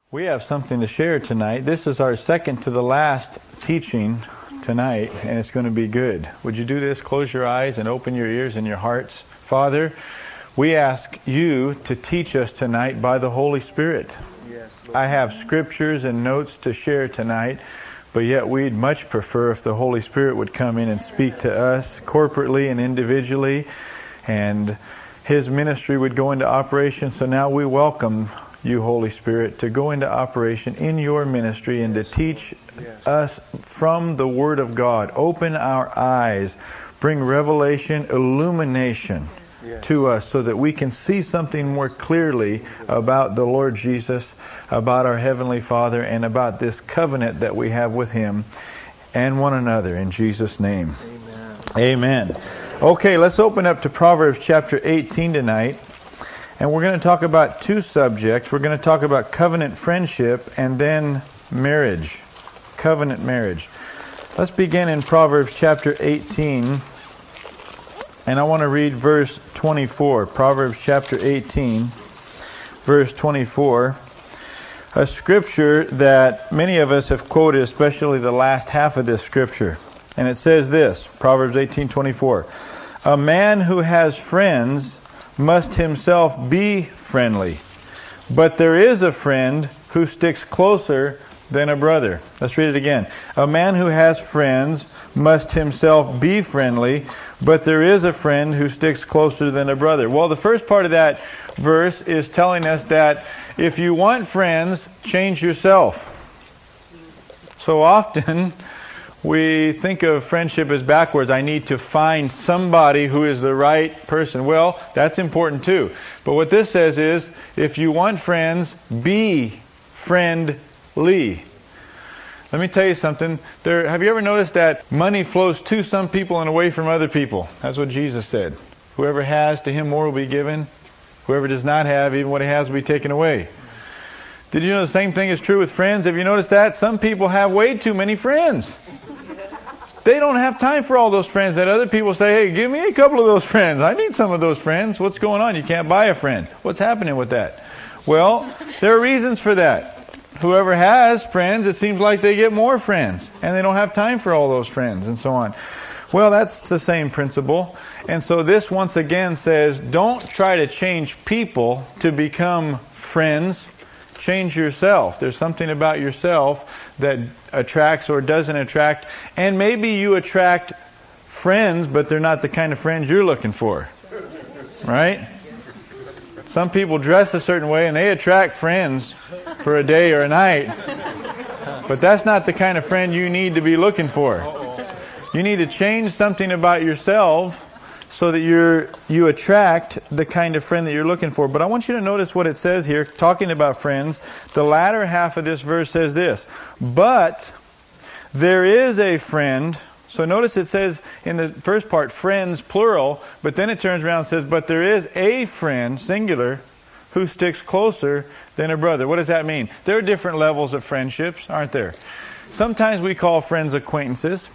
We have something to share tonight. This is our second to the last teaching tonight, and it's going to be good. Would you do this? Close your eyes and open your ears and your hearts. Father, we ask you to teach us tonight by the Holy Spirit. Yes, Lord. I have scriptures and notes to share tonight, but yet we'd much prefer if the Holy Spirit would come in and speak to us corporately and individually, and His ministry would go into operation. So now we welcome you, Holy Spirit, to go into operation in your ministry and to teach us from the Word of God. Open our eyes, bring revelation, illumination to us so that we can see something more clearly about the Lord Jesus, about our Heavenly Father, and about this covenant that we have with Him and one another. In Jesus' name. Amen. Okay, let's open up to Proverbs chapter 18 tonight. And we're going to talk about two subjects. We're going to talk about covenant friendship and then marriage. Covenant marriage. Let's begin in Proverbs chapter 18. And I want to read verse 24. Proverbs chapter 18, verse 24. A scripture that many of us have quoted, especially the last half of this scripture. And it says this, Proverbs 18:24. A man who has friends must himself be friendly, but there is a friend who sticks closer than a brother. Let's read it again. A man who has friends must himself be friendly, but there is a friend who sticks closer than a brother. Well, the first part of that verse is telling us that if you want friends, change yourself. So often we think of friendship as backwards. I need to find somebody who is the right person. Well, that's important too. But what this says is, if you want friends, be friendly. Let me tell you something. Have you ever noticed that money flows to some people and away from other people? That's what Jesus said. Whoever has, to him more will be given. Whoever does not have, even what he has will be taken away. Did you know the same thing is true with friends? Have you noticed that? Some people have way too many friends. They don't have time for all those friends that other people say, hey, give me a couple of those friends. I need some of those friends. What's going on? You can't buy a friend. What's happening with that? Well, there are reasons for that. Whoever has friends, it seems like they get more friends. And they don't have time for all those friends and so on. Well, that's the same principle. And so this once again says, don't try to change people to become friends. Change yourself. There's something about yourself that attracts or doesn't attract. And maybe you attract friends, but they're not the kind of friends you're looking for. Right? Some people dress a certain way and they attract friends for a day or a night. But that's not the kind of friend you need to be looking for. You need to change something about yourself so that you attract the kind of friend that you're looking for. But I want you to notice what it says here, talking about friends. The latter half of this verse says this, but there is a friend. So notice it says in the first part, friends, plural, but then it turns around and says, but there is a friend, singular, who sticks closer than a brother. What does that mean? There are different levels of friendships, aren't there? Sometimes we call friends acquaintances,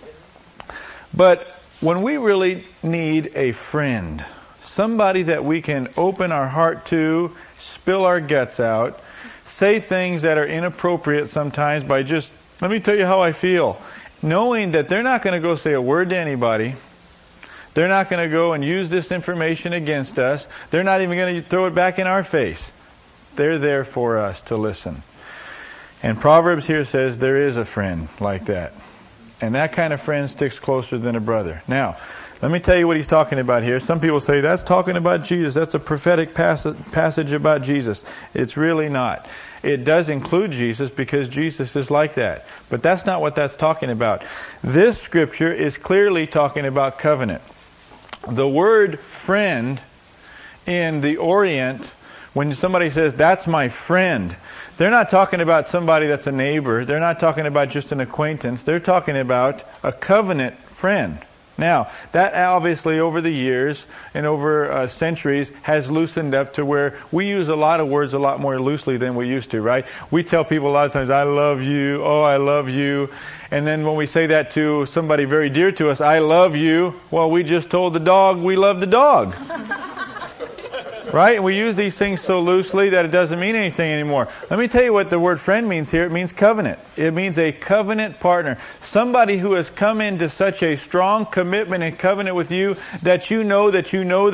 but when we really need a friend, somebody that we can open our heart to, spill our guts out, say things that are inappropriate sometimes by just, let me tell you how I feel, knowing that they're not going to go say a word to anybody. They're not going to go and use this information against us. They're not even going to throw it back in our face. They're there for us to listen. And Proverbs here says there is a friend like that. And that kind of friend sticks closer than a brother. Now, let me tell you what he's talking about here. Some people say, that's talking about Jesus. That's a prophetic passage about Jesus. It's really not. It does include Jesus because Jesus is like that. But that's not what that's talking about. This scripture is clearly talking about covenant. The word friend in the Orient, when somebody says, that's my friend, they're not talking about somebody that's a neighbor. They're not talking about just an acquaintance. They're talking about a covenant friend. Now, that obviously over the years and over centuries has loosened up to where we use a lot of words a lot more loosely than we used to, right? We tell people a lot of times, I love you, oh, I love you. And then when we say that to somebody very dear to us, I love you, well, we just told the dog we love the dog. Right? And we use these things so loosely that it doesn't mean anything anymore. Let me tell you what the word friend means here. It means covenant. It means a covenant partner. Somebody who has come into such a strong commitment and covenant with you that you know they're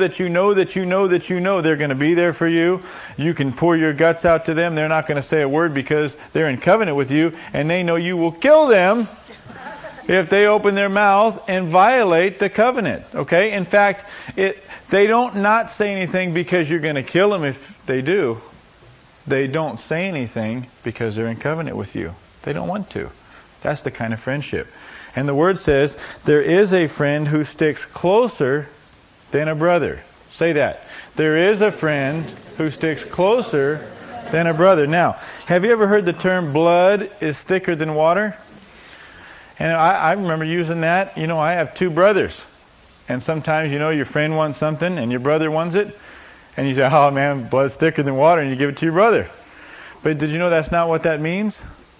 going to be there for you. You can pour your guts out to them. They're not going to say a word because they're in covenant with you, and they know you will kill them if they open their mouth and violate the covenant. Okay? In fact, they don't not say anything because you're going to kill them if they do. They don't say anything because they're in covenant with you. They don't want to. That's the kind of friendship. And the Word says, there is a friend who sticks closer than a brother. Say that. There is a friend who sticks closer than a brother. Now, have you ever heard the term blood is thicker than water? And I remember using that. You know, I have 2 brothers. And sometimes, you know, your friend wants something and your brother wants it. And you say, oh man, blood's thicker than water, and you give it to your brother. But did you know that's not what that means?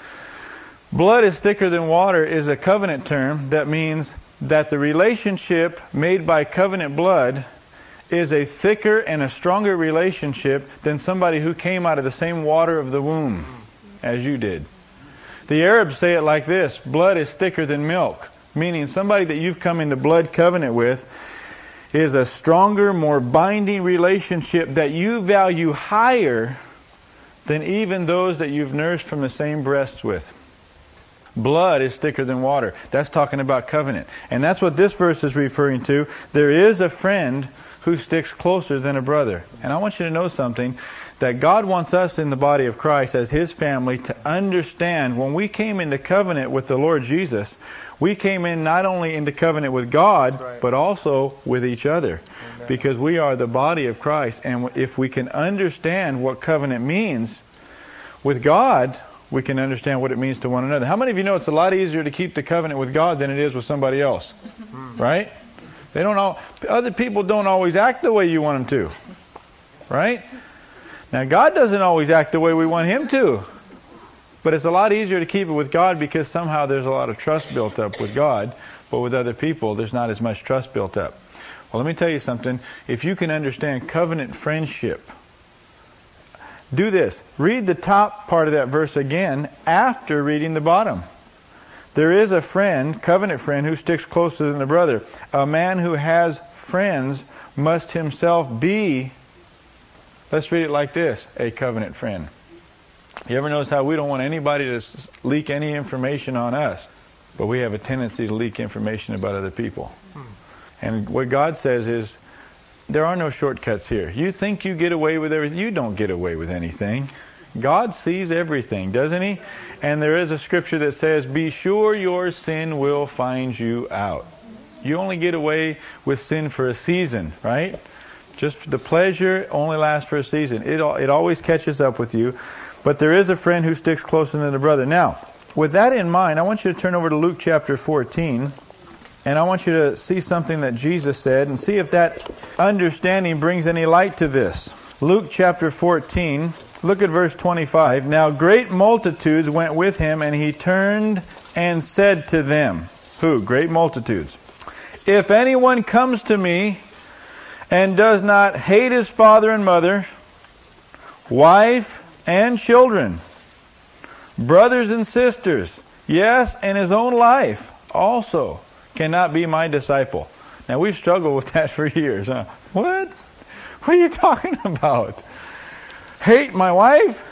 Blood is thicker than water is a covenant term that means that the relationship made by covenant blood is a thicker and a stronger relationship than somebody who came out of the same water of the womb as you did. The Arabs say it like this: blood is thicker than milk. Meaning somebody that you've come into blood covenant with is a stronger, more binding relationship that you value higher than even those that you've nursed from the same breasts with. Blood is thicker than water. That's talking about covenant. And that's what this verse is referring to. There is a friend who sticks closer than a brother. And I want you to know something, that God wants us in the body of Christ as His family to understand when we came into covenant with the Lord Jesus, we came in not only into covenant with God, but also with each other. Amen. Because we are the body of Christ. And if we can understand what covenant means with God, we can understand what it means to one another. How many of you know it's a lot easier to keep the covenant with God than it is with somebody else? Right? Other people don't always act the way you want them to. Right? Now, God doesn't always act the way we want Him to. But it's a lot easier to keep it with God because somehow there's a lot of trust built up with God. But with other people, there's not as much trust built up. Well, let me tell you something. If you can understand covenant friendship, do this. Read the top part of that verse again after reading the bottom. There is a friend, covenant friend, who sticks closer than a brother. A man who has friends must himself be, let's read it like this, a covenant friend. You ever notice how we don't want anybody to leak any information on us, but we have a tendency to leak information about other people. And what God says is, there are no shortcuts here. You think you get away with everything. You don't get away with anything. God sees everything, doesn't He? And there is a scripture that says, be sure your sin will find you out. You only get away with sin for a season, right? Just the pleasure only lasts for a season. It always catches up with you. But there is a friend who sticks closer than a brother. Now, with that in mind, I want you to turn over to Luke chapter 14. And I want you to see something that Jesus said and see if that understanding brings any light to this. Luke chapter 14, look at verse 25. Now great multitudes went with Him, and He turned and said to them, who? Great multitudes. If anyone comes to me and does not hate his father and mother, wife and children, brothers and sisters, yes, and his own life also, cannot be my disciple. Now, we've struggled with that for years. Huh? What? What are you talking about? Hate my wife?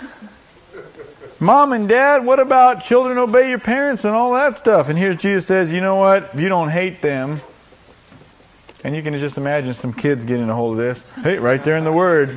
Mom and dad? What about children obey your parents and all that stuff? And here's Jesus says, you know what? If you don't hate them, and you can just imagine some kids getting a hold of this. Hey, right there in the Word.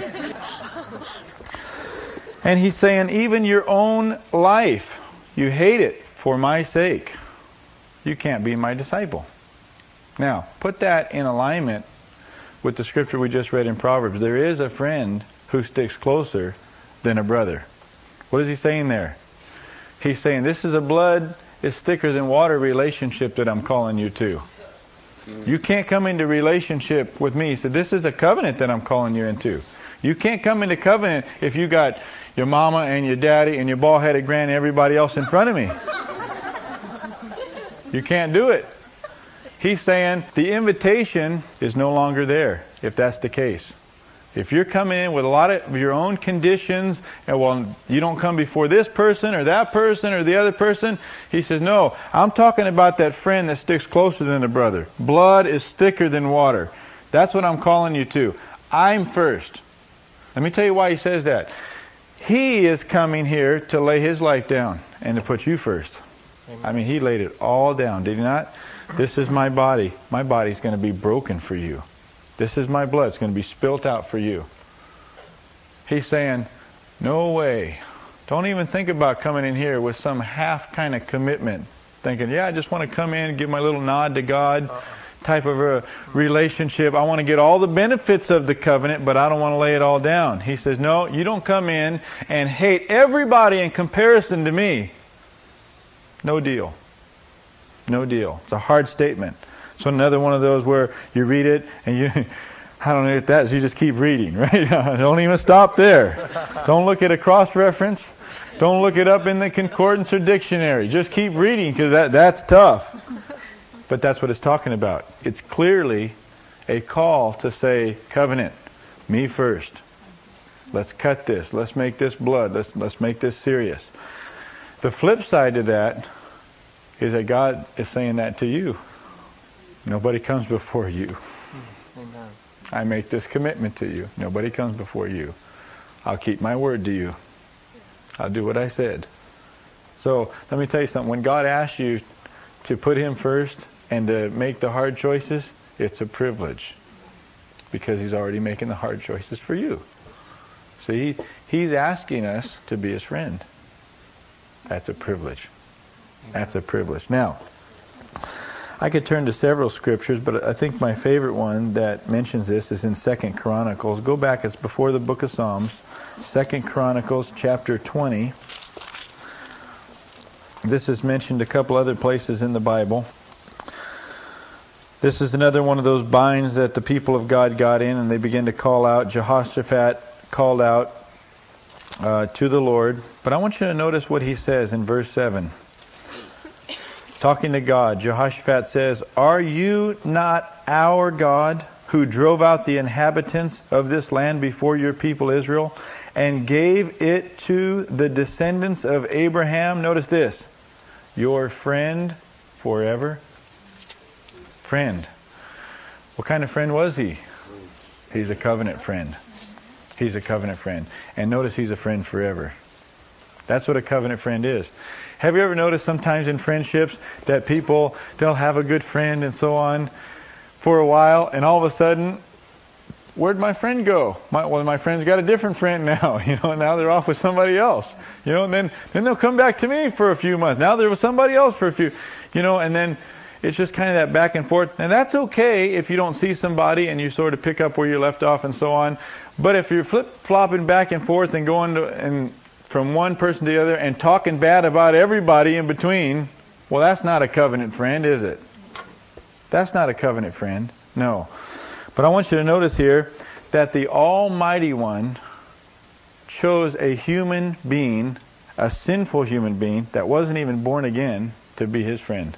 And He's saying, even your own life, you hate it for my sake. You can't be my disciple. Now, put that in alignment with the scripture we just read in Proverbs. There is a friend who sticks closer than a brother. What is He saying there? He's saying this is a blood is thicker than water relationship that I'm calling you to. You can't come into relationship with me. He said, this is a covenant that I'm calling you into. You can't come into covenant if you got your mama and your daddy and your bald-headed granny and everybody else in front of me. You can't do it. He's saying the invitation is no longer there if that's the case. If you're coming in with a lot of your own conditions, and well, you don't come before this person or that person or the other person, he says, no, I'm talking about that friend that sticks closer than a brother. Blood is thicker than water. That's what I'm calling you to. I'm first. Let me tell you why he says that. He is coming here to lay his life down and to put you first. Amen. I mean, he laid it all down, did he not? This is my body. My body's going to be broken for you. This is my blood. It's going to be spilt out for you. He's saying, no way. Don't even think about coming in here with some half kind of commitment. Thinking, yeah, I just want to come in and give my little nod to God type of a relationship. I want to get all the benefits of the covenant, but I don't want to lay it all down. He says, no, you don't come in and hate everybody in comparison to me. No deal. No deal. It's a hard statement. So another one of those where you read it and you, I don't know if that's, you just keep reading, right? Don't even stop there. Don't look at a cross-reference. Don't look it up in the concordance or dictionary. Just keep reading because that's tough. But that's what it's talking about. It's clearly a call to say, covenant, me first. Let's cut this. Let's make this blood. Let's make this serious. The flip side to that is that God is saying that to you. Nobody comes before you. Amen. I make this commitment to you. Nobody comes before you. I'll keep my word to you. I'll do what I said. So let me tell you something. When God asks you to put Him first and to make the hard choices, it's a privilege. Because He's already making the hard choices for you. See, He's asking us to be His friend. That's a privilege. That's a privilege. Now, I could turn to several scriptures, but I think my favorite one that mentions this is in 2 Chronicles. Go back, it's before the book of Psalms. 2 Chronicles chapter 20. This is mentioned a couple other places in the Bible. This is another one of those binds that the people of God got in, and they began to call out. Jehoshaphat called out to the Lord. But I want you to notice what he says in verse 7. Talking to God, Jehoshaphat says, are you not our God who drove out the inhabitants of this land before your people Israel and gave it to the descendants of Abraham? Notice this. Your friend forever. Friend. What kind of friend was he? He's a covenant friend. He's a covenant friend. And notice he's a friend forever. That's what a covenant friend is. Have you ever noticed sometimes in friendships that people, they'll have a good friend and so on for a while, and all of a sudden, where'd my friend go? My friend's got a different friend now, and now they're off with somebody else, and then they'll come back to me for a few months. Now they're with somebody else for a few, and then it's just kind of that back and forth. And that's okay if you don't see somebody and you sort of pick up where you left off and so on. But if you're flip-flopping back and forth and going from one person to the other and talking bad about everybody in between, well, that's not a covenant friend, is it? That's not a covenant friend. No. But I want you to notice here that the Almighty One chose a human being, a sinful human being that wasn't even born again, to be His friend.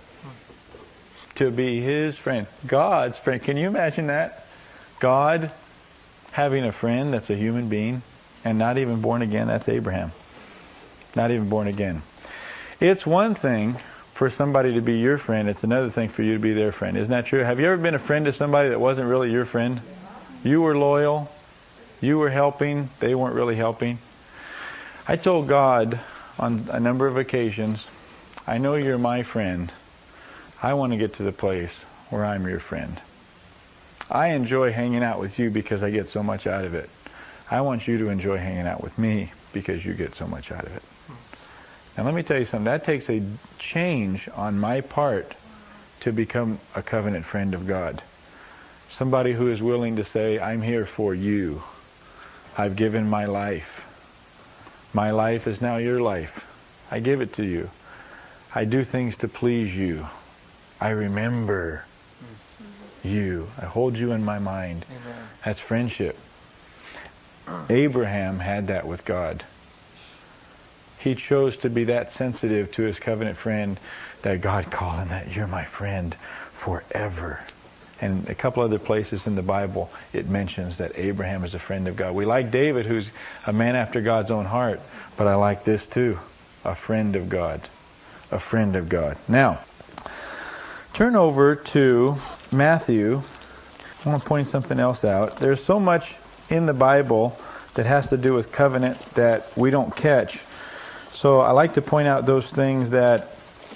To be His friend. God's friend. Can you imagine that? God having a friend that's a human being and not even born again. That's Abraham. Not even born again. It's one thing for somebody to be your friend. It's another thing for you to be their friend. Isn't that true? Have you ever been a friend to somebody that wasn't really your friend? You were loyal. You were helping. They weren't really helping. I told God on a number of occasions, I know you're my friend. I want to get to the place where I'm your friend. I enjoy hanging out with you because I get so much out of it. I want you to enjoy hanging out with me because you get so much out of it. Now let me tell you something. That takes a change on my part to become a covenant friend of God. Somebody who is willing to say, I'm here for you. I've given my life. My life is now your life. I give it to you. I do things to please you. I remember you. I hold you in my mind. Amen. That's friendship. Abraham had that with God. He chose to be that sensitive to his covenant friend that God called him that you're my friend forever. And a couple other places in the Bible, it mentions that Abraham is a friend of God. We like David, who's a man after God's own heart. But I like this too. A friend of God. A friend of God. Now, turn over to Matthew. I want to point something else out. There's so much in the Bible that has to do with covenant that we don't catch. So I like to point out those things that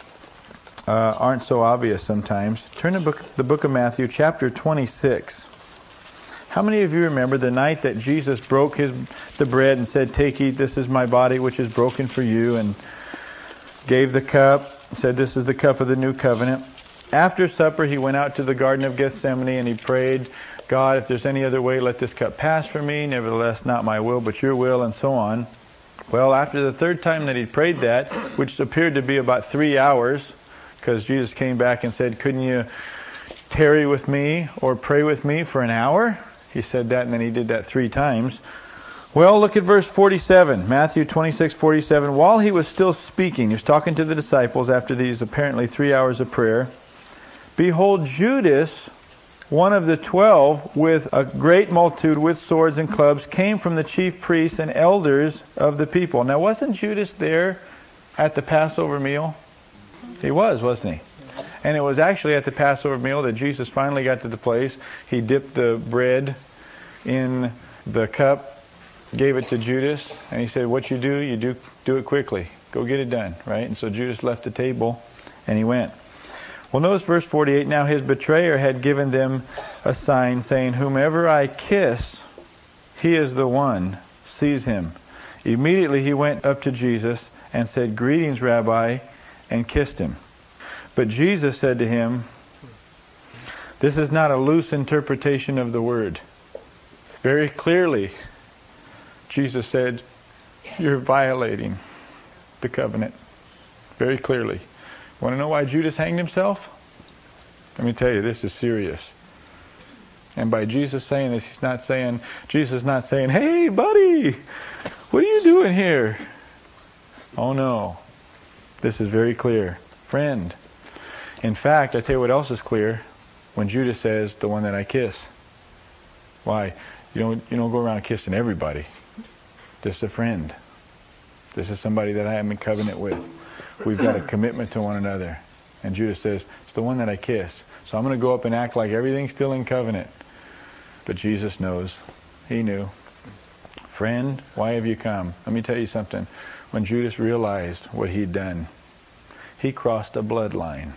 aren't so obvious sometimes. Turn to the book of Matthew, chapter 26. How many of you remember the night that Jesus broke the bread and said, "Take, eat, this is my body which is broken for you," and gave the cup, said, "This is the cup of the new covenant." After supper, he went out to the Garden of Gethsemane and he prayed, "God, if there's any other way, let this cup pass from me. Nevertheless, not my will, but your will," and so on. Well, after the third time that he prayed that, which appeared to be about 3 hours, because Jesus came back and said, "Couldn't you tarry with me or pray with me for an hour?" He said that, and then he did that 3 times. Well, look at verse 47, Matthew 26:47. While he was still speaking, he was talking to the disciples after these apparently 3 hours of prayer. "Behold, Judas, one of the 12, with a great multitude with swords and clubs, came from the chief priests and elders of the people." Now, wasn't Judas there at the Passover meal? He was, wasn't he? And it was actually at the Passover meal that Jesus finally got to the place. He dipped the bread in the cup, gave it to Judas, and he said, "What you do it quickly. Go get it done," right? And so Judas left the table and he went. Well, notice verse 48. "Now his betrayer had given them a sign, saying, 'Whomever I kiss, he is the one. Seize him.' Immediately he went up to Jesus and said, 'Greetings, Rabbi,' and kissed him. But Jesus said to him," this is not a loose interpretation of the word. Very clearly, Jesus said, "You're violating the covenant." Very clearly. Want to know why Judas hanged himself? Let me tell you, this is serious. And by Jesus saying this, Jesus is not saying, "Hey, buddy, what are you doing here?" Oh no. This is very clear. Friend. In fact, I tell you what else is clear. When Judas says, "The one that I kiss." Why? You don't go around kissing everybody. Just a friend. This is somebody that I am in covenant with. We've got a commitment to one another. And Judas says, "It's the one that I kiss. So I'm going to go up and act like everything's still in covenant." But Jesus knows. He knew. "Friend, why have you come?" Let me tell you something. When Judas realized what he'd done, he crossed a bloodline.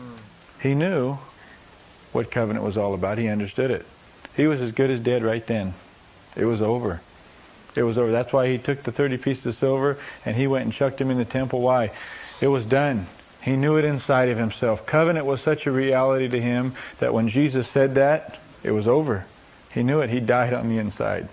He knew what covenant was all about. He understood it. He was as good as dead right then. It was over. It was over. That's why he took the 30 pieces of silver and he went and chucked them in the temple. Why? It was done. He knew it inside of himself. Covenant was such a reality to him that when Jesus said that, it was over. He knew it. He died on the inside.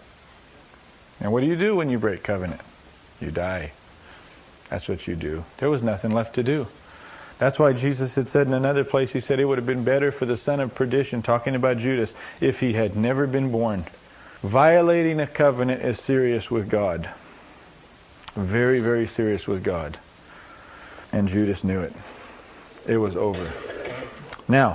And what do you do when you break covenant? You die. That's what you do. There was nothing left to do. That's why Jesus had said in another place, he said it would have been better for the son of perdition, talking about Judas, if he had never been born. Violating a covenant is serious with God. Very, very serious with God. And Judas knew it. It was over. Now,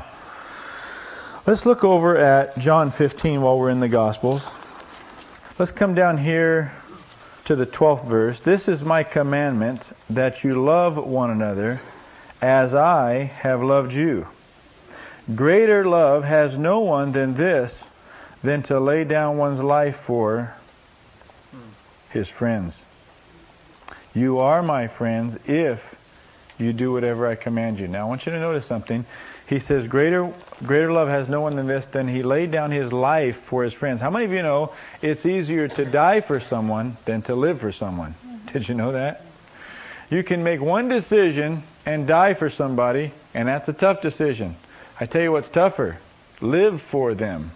let's look over at John 15 while we're in the Gospels. Let's come down here to the 12th verse. "This is my commandment, that you love one another as I have loved you. Greater love has no one than this, than to lay down one's life for his friends. You are my friends if you do whatever I command you." Now I want you to notice something. He says, greater love has no one than this, than he laid down his life for his friends. How many of you know it's easier to die for someone than to live for someone? Did you know that? You can make one decision and die for somebody, and that's a tough decision. I tell you what's tougher. Live for them.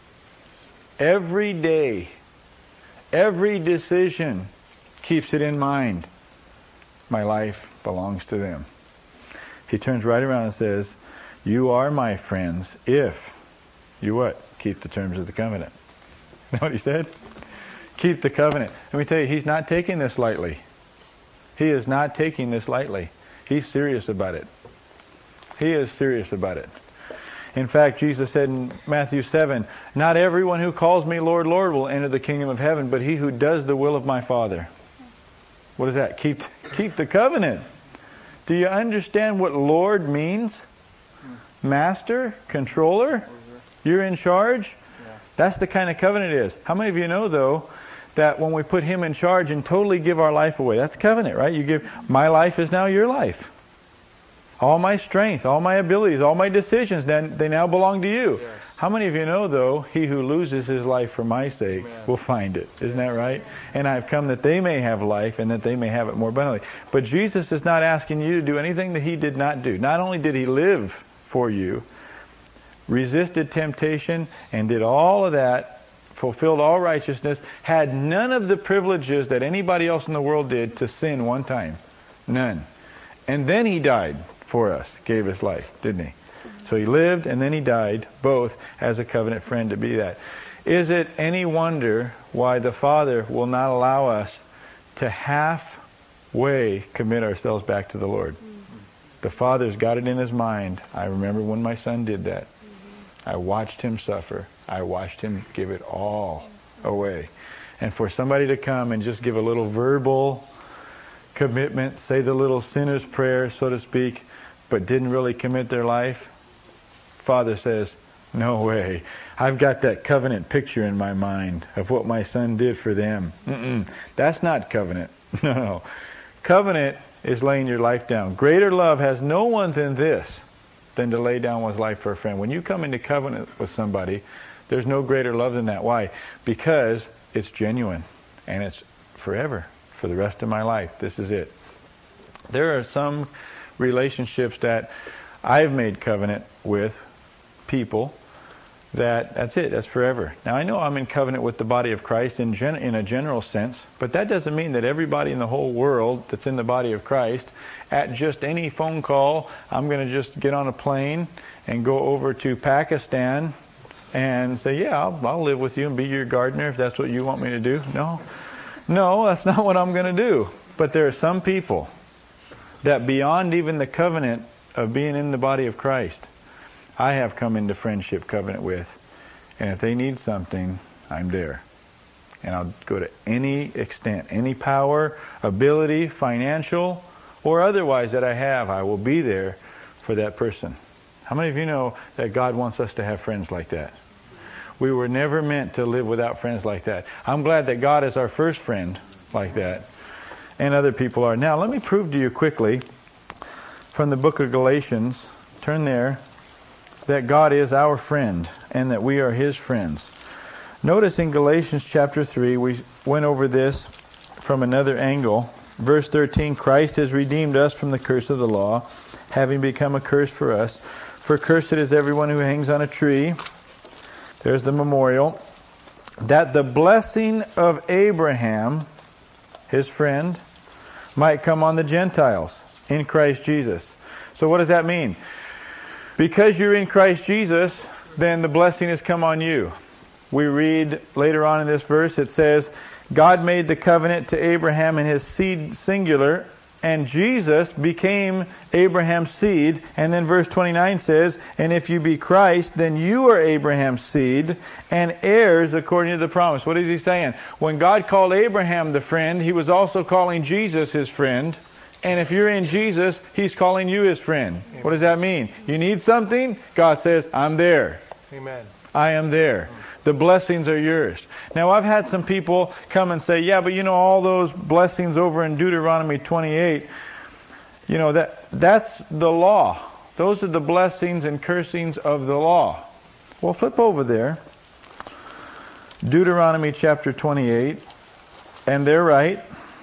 Every day, every decision keeps it in mind. My life belongs to them. He turns right around and says, "You are my friends if you what? Keep the terms of the covenant." You know what he said? Keep the covenant. Let me tell you, he's not taking this lightly. He is not taking this lightly. He's serious about it. He is serious about it. In fact, Jesus said in Matthew 7, not everyone who calls me Lord, Lord will enter the kingdom of heaven, but he who does the will of my Father. What is that? Keep the covenant. Do you understand what Lord means? Master? Controller? You're in charge? That's the kind of covenant it is. How many of you know, though, that when we put Him in charge and totally give our life away, that's covenant, right? You give, my life is now your life. All my strength, all my abilities, all my decisions, then they now belong to you. Yes. How many of you know, though, he who loses his life for my sake will find it? Isn't that right? And I've come that they may have life and that they may have it more abundantly. But Jesus is not asking you to do anything that He did not do. Not only did He live for you, resisted temptation, and did all of that, fulfilled all righteousness, had none of the privileges that anybody else in the world did to sin one time. None. And then He died for us, gave His life, didn't He? So He lived and then He died, both as a covenant friend to be that. Is it any wonder why the Father will not allow us to halfway commit ourselves back to the Lord? The Father's got it in His mind. I remember when my son did that. I watched him suffer. I watched him give it all away. And for somebody to come and just give a little verbal commitment, say the little sinner's prayer, so to speak, but didn't really commit their life, Father says, no way. I've got that covenant picture in my mind of what my son did for them. That's not covenant. No. Covenant is laying your life down. Greater love has no one than this, than to lay down one's life for a friend. When you come into covenant with somebody, there's no greater love than that. Why? Because it's genuine and it's forever, for the rest of my life. This is it. There are some relationships that I've made covenant with people that's it, that's forever. Now I know I'm in covenant with the body of Christ in a general sense, but that doesn't mean that everybody in the whole world that's in the body of Christ, at just any phone call, I'm going to just get on a plane and go over to Pakistan and say, yeah, I'll live with you and be your gardener if that's what you want me to do. No, that's not what I'm going to do. But there are some people that beyond even the covenant of being in the body of Christ, I have come into friendship covenant with. And if they need something, I'm there. And I'll go to any extent, any power, ability, financial, or otherwise that I have, I will be there for that person. How many of you know that God wants us to have friends like that? We were never meant to live without friends like that. I'm glad that God is our first friend like that. And other people are. Now, let me prove to you quickly from the book of Galatians, turn there, that God is our friend and that we are His friends. Notice in Galatians chapter 3, we went over this from another angle. Verse 13, Christ has redeemed us from the curse of the law, having become a curse for us. For cursed is everyone who hangs on a tree. There's the memorial. That the blessing of Abraham, his friend, might come on the Gentiles in Christ Jesus. So what does that mean? Because you're in Christ Jesus, then the blessing has come on you. We read later on in this verse, it says, God made the covenant to Abraham and his seed singular, and Jesus became Abraham's seed. And then verse 29 says, and if you be Christ, then you are Abraham's seed and heirs according to the promise. What is he saying? When God called Abraham the friend, He was also calling Jesus His friend. And if you're in Jesus, He's calling you His friend. Amen. What does that mean? You need something? God says, I'm there. Amen. I am there. The blessings are yours. Now, I've had some people come and say, yeah, but you know, all those blessings over in Deuteronomy 28, you know, that's the law. Those are the blessings and cursings of the law. Well, flip over there. Deuteronomy chapter 28. And they're right.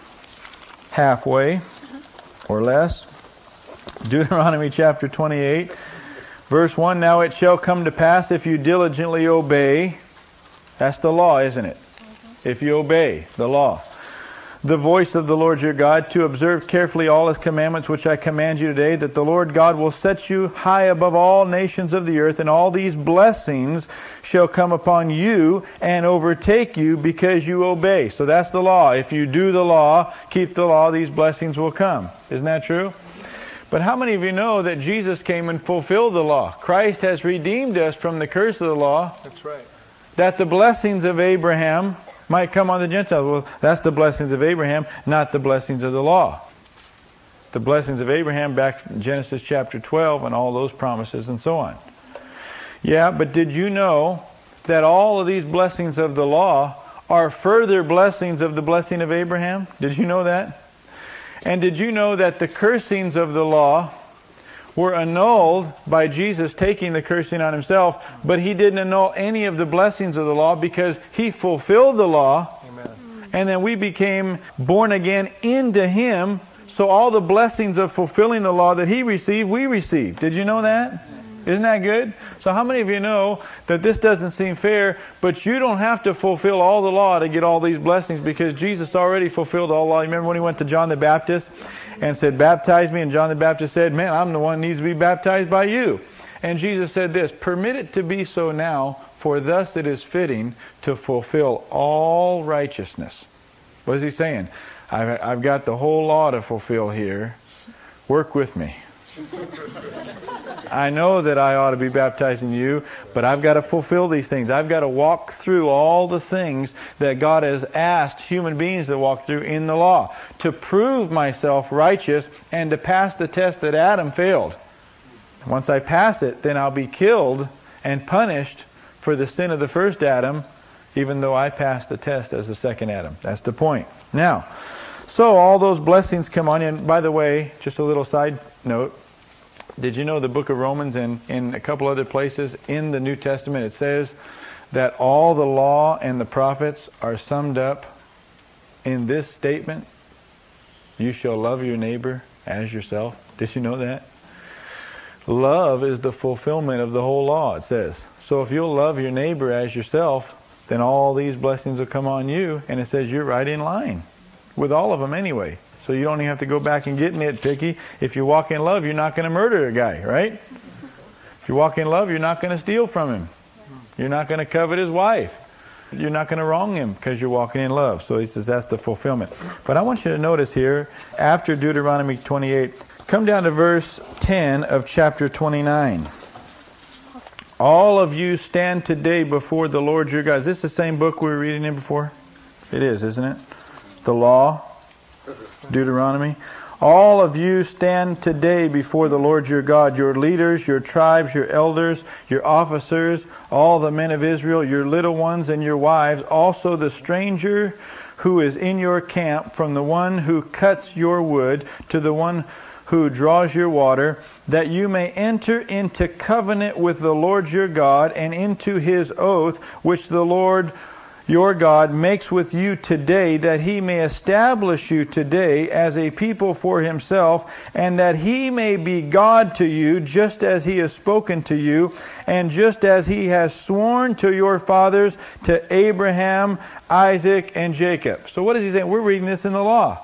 Halfway or less. Deuteronomy chapter 28. Verse 1, now it shall come to pass if you diligently obey. That's the law, isn't it? If you obey the law. The voice of the Lord your God, to observe carefully all His commandments which I command you today, that the Lord God will set you high above all nations of the earth, and all these blessings shall come upon you and overtake you because you obey. So that's the law. If you do the law, keep the law, these blessings will come. Isn't that true? But how many of you know that Jesus came and fulfilled the law? Christ has redeemed us from the curse of the law. That's right. That the blessings of Abraham might come on the Gentiles. Well, that's the blessings of Abraham, not the blessings of the law. The blessings of Abraham back in Genesis chapter 12 and all those promises and so on. Yeah, but did you know that all of these blessings of the law are further blessings of the blessing of Abraham? Did you know that? And did you know that the cursings of the law were annulled by Jesus taking the cursing on himself, but he didn't annul any of the blessings of the law because he fulfilled the law. Amen. And then we became born again into him. So all the blessings of fulfilling the law that he received, we received. Did you know that? Isn't that good? So how many of you know that this doesn't seem fair, but you don't have to fulfill all the law to get all these blessings because Jesus already fulfilled all the law. You remember when he went to John the Baptist and said, baptize me? And John the Baptist said, man, I'm the one who needs to be baptized by you. And Jesus said this, permit it to be so now, for thus it is fitting to fulfill all righteousness. What is he saying? I've got the whole law to fulfill here. Work with me. I know that I ought to be baptizing you, but I've got to fulfill these things. I've got to walk through all the things that God has asked human beings to walk through in the law, to prove myself righteous and to pass the test that Adam failed. Once I pass it, then I'll be killed and punished for the sin of the first Adam, even though I passed the test as the second Adam. That's the point. Now, so all those blessings come on. And by the way, just a little side note, did you know the book of Romans and in a couple other places in the New Testament, it says that all the law and the prophets are summed up in this statement, you shall love your neighbor as yourself. Did you know that? Love is the fulfillment of the whole law, it says. So if you'll love your neighbor as yourself, then all these blessings will come on you. And it says you're right in line with all of them anyway. So you don't even have to go back and get nitpicky. If you walk in love, you're not going to murder a guy, right? If you walk in love, you're not going to steal from him. You're not going to covet his wife. You're not going to wrong him because you're walking in love. So he says that's the fulfillment. But I want you to notice here, after Deuteronomy 28, come down to verse 10 of chapter 29. All of you stand today before the Lord your God. Is this the same book we were reading in before? It is, isn't it? The law, Deuteronomy. All of you stand today before the Lord your God, your leaders, your tribes, your elders, your officers, all the men of Israel, your little ones and your wives, also the stranger who is in your camp, from the one who cuts your wood to the one who draws your water, that you may enter into covenant with the Lord your God and into his oath, which the Lord your God makes with you today, that he may establish you today as a people for himself, and that he may be God to you, just as he has spoken to you, and just as he has sworn to your fathers, to Abraham, Isaac, and Jacob. So what is he saying? We're reading this in the law.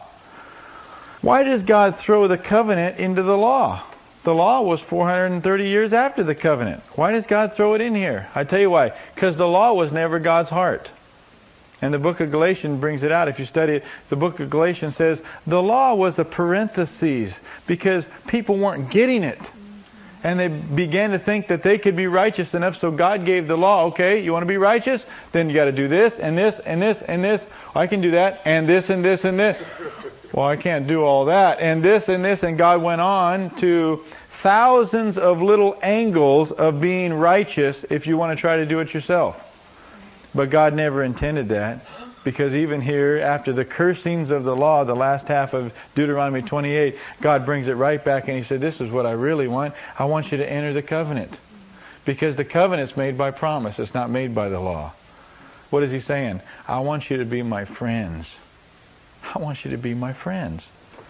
Why does God throw the covenant into the law? The law was 430 years after the covenant. Why does God throw it in here? I tell you why. Because the law was never God's heart. And the book of Galatians brings it out. If you study it, the book of Galatians says the law was a parenthesis because people weren't getting it. And they began to think that they could be righteous enough, so God gave the law. Okay, you want to be righteous? Then you got to do this and this and this and this. I can do that and this and this and this. Well, I can't do all that. And this and this. And God went on to thousands of little angles of being righteous if you want to try to do it yourself. But God never intended that, because even here, after the cursings of the law, the last half of Deuteronomy 28, God brings it right back and he said, this is what I really want. I want you to enter the covenant. Because the covenant's made by promise. It's not made by the law. What is he saying? I want you to be my friends. I want you to be my friends.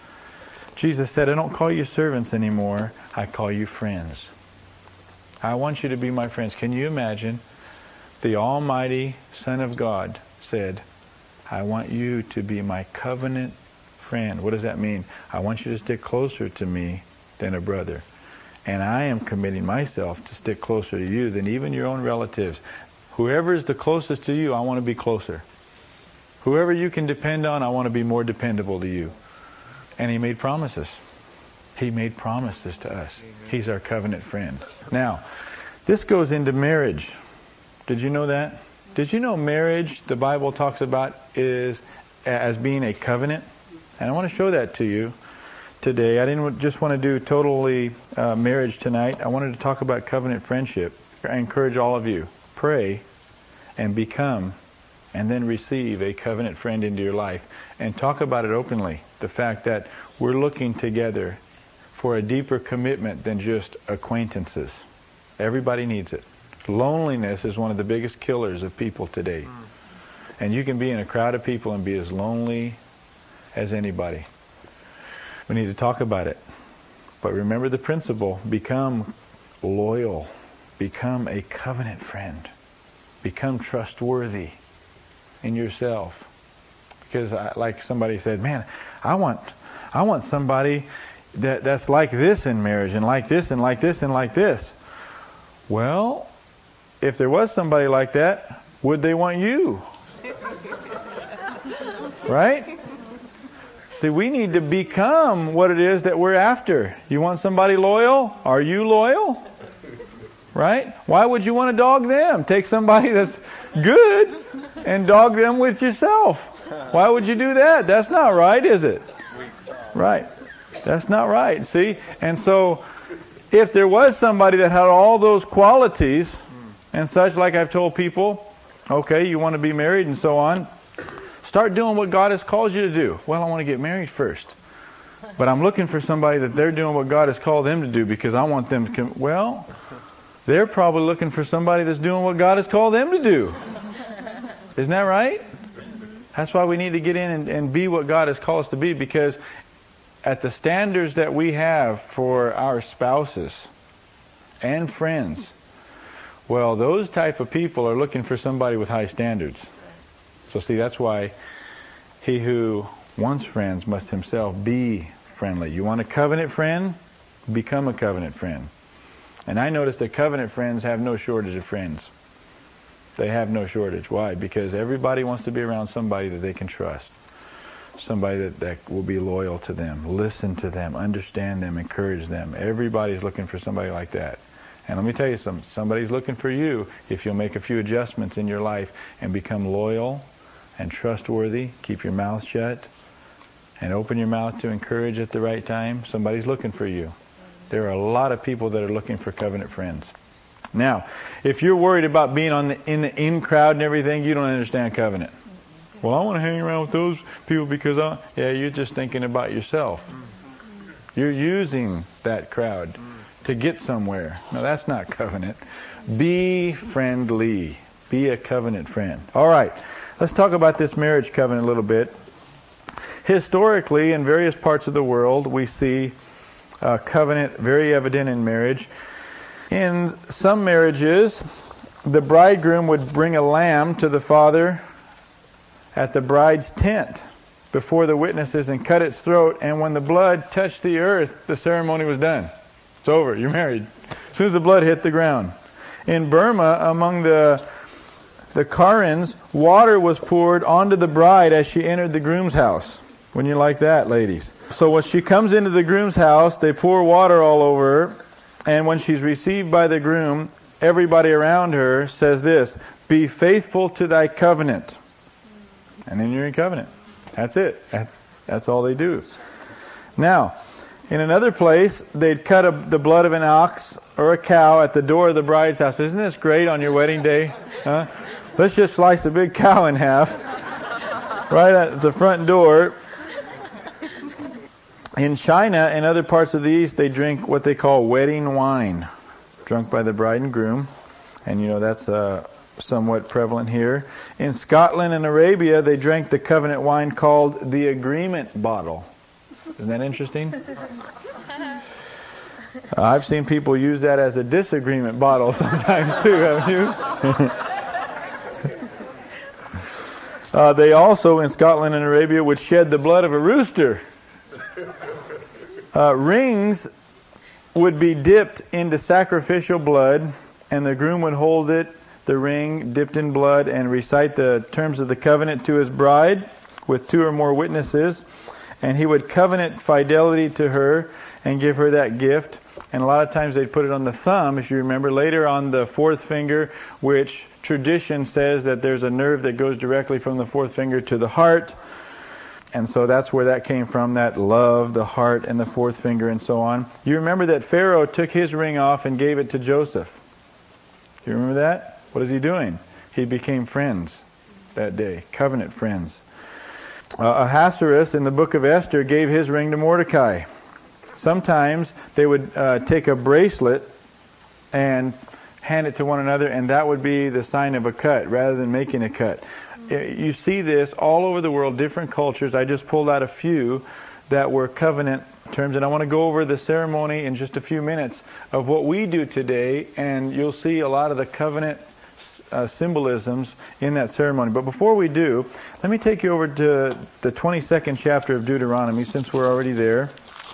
Jesus said, I don't call you servants anymore. I call you friends. I want you to be my friends. Can you imagine? The Almighty Son of God said, I want you to be my covenant friend. What does that mean? I want you to stick closer to me than a brother. And I am committing myself to stick closer to you than even your own relatives. Whoever is the closest to you, I want to be closer. Whoever you can depend on, I want to be more dependable to you. And he made promises. He made promises to us. He's our covenant friend. Now, this goes into marriage. Did you know that? Did you know marriage, the Bible talks about, is as being a covenant? And I want to show that to you today. I didn't just want to do totally marriage tonight. I wanted to talk about covenant friendship. I encourage all of you, pray and become and then receive a covenant friend into your life. And talk about it openly. The fact that we're looking together for a deeper commitment than just acquaintances. Everybody needs it. Loneliness is one of the biggest killers of people today. And you can be in a crowd of people and be as lonely as anybody. We need to talk about it. But remember the principle. Become loyal. Become a covenant friend. Become trustworthy in yourself. Because like somebody said, man, I want somebody that's like this in marriage, and like this, and like this, and like this. Well, if there was somebody like that, would they want you? Right? See, we need to become what it is that we're after. You want somebody loyal? Are you loyal? Right? Why would you want to dog them? Take somebody that's good and dog them with yourself. Why would you do that? That's not right, is it? Right. That's not right. See? And so, if there was somebody that had all those qualities and such, like I've told people, okay, you want to be married and so on, start doing what God has called you to do. Well, I want to get married first. But I'm looking for somebody that they're doing what God has called them to do because I want them to well, they're probably looking for somebody that's doing what God has called them to do. Isn't that right? That's why we need to get in and be what God has called us to be, because at the standards that we have for our spouses and friends, well, those type of people are looking for somebody with high standards. So see, that's why he who wants friends must himself be friendly. You want a covenant friend? Become a covenant friend. And I noticed that covenant friends have no shortage of friends. They have no shortage. Why? Because everybody wants to be around somebody that they can trust. Somebody that will be loyal to them, listen to them, understand them, encourage them. Everybody's looking for somebody like that. And let me tell you something. Somebody's looking for you if you'll make a few adjustments in your life and become loyal and trustworthy. Keep your mouth shut and open your mouth to encourage at the right time. Somebody's looking for you. There are a lot of people that are looking for covenant friends. Now, if you're worried about being in the in crowd and everything, you don't understand covenant. Well, I want to hang around with those people because you're just thinking about yourself. You're using that crowd to get somewhere. No, that's not covenant. Be friendly. Be a covenant friend. All right. Let's talk about this marriage covenant a little bit. Historically, in various parts of the world, we see covenant very evident in marriage. In some marriages, the bridegroom would bring a lamb to the father at the bride's tent before the witnesses and cut its throat, and when the blood touched the earth, the ceremony was done. It's over. You're married. As soon as the blood hit the ground. In Burma, among the Karens, water was poured onto the bride as she entered the groom's house. Wouldn't you like that, ladies? So when she comes into the groom's house, they pour water all over her, and when she's received by the groom, everybody around her says this: "Be faithful to thy covenant." And then you're in covenant. That's it. That's all they do. Now, in another place, they'd cut the blood of an ox or a cow at the door of the bride's house. Isn't this great on your wedding day? Huh? Let's just slice a big cow in half right at the front door. In China and other parts of the East, they drink what they call wedding wine, drunk by the bride and groom. And you know that's somewhat prevalent here. In Scotland and Arabia, they drank the covenant wine called the agreement bottle. Isn't that interesting? I've seen people use that as a disagreement bottle sometimes too, haven't you? They also, in Scotland and Arabia, would shed the blood of a rooster. Rings would be dipped into sacrificial blood, and the groom would hold the ring dipped in blood, and recite the terms of the covenant to his bride with 2 or more witnesses, and he would covenant fidelity to her and give her that gift. And a lot of times they'd put it on the thumb, if you remember. Later on the fourth finger, which tradition says that there's a nerve that goes directly from the fourth finger to the heart. And so that's where that came from, that love, the heart, and the fourth finger, and so on. You remember that Pharaoh took his ring off and gave it to Joseph. You remember that? What is he doing? He became friends that day, covenant friends. Ahasuerus in the book of Esther gave his ring to Mordecai. Sometimes they would take a bracelet and hand it to one another, and that would be the sign of a cut rather than making a cut. You see this all over the world, different cultures. I just pulled out a few that were covenant terms, and I want to go over the ceremony in just a few minutes of what we do today, and you'll see a lot of the covenant symbolisms in that ceremony. But before we do, let me take you over to the 22nd chapter of Deuteronomy, since we're already there.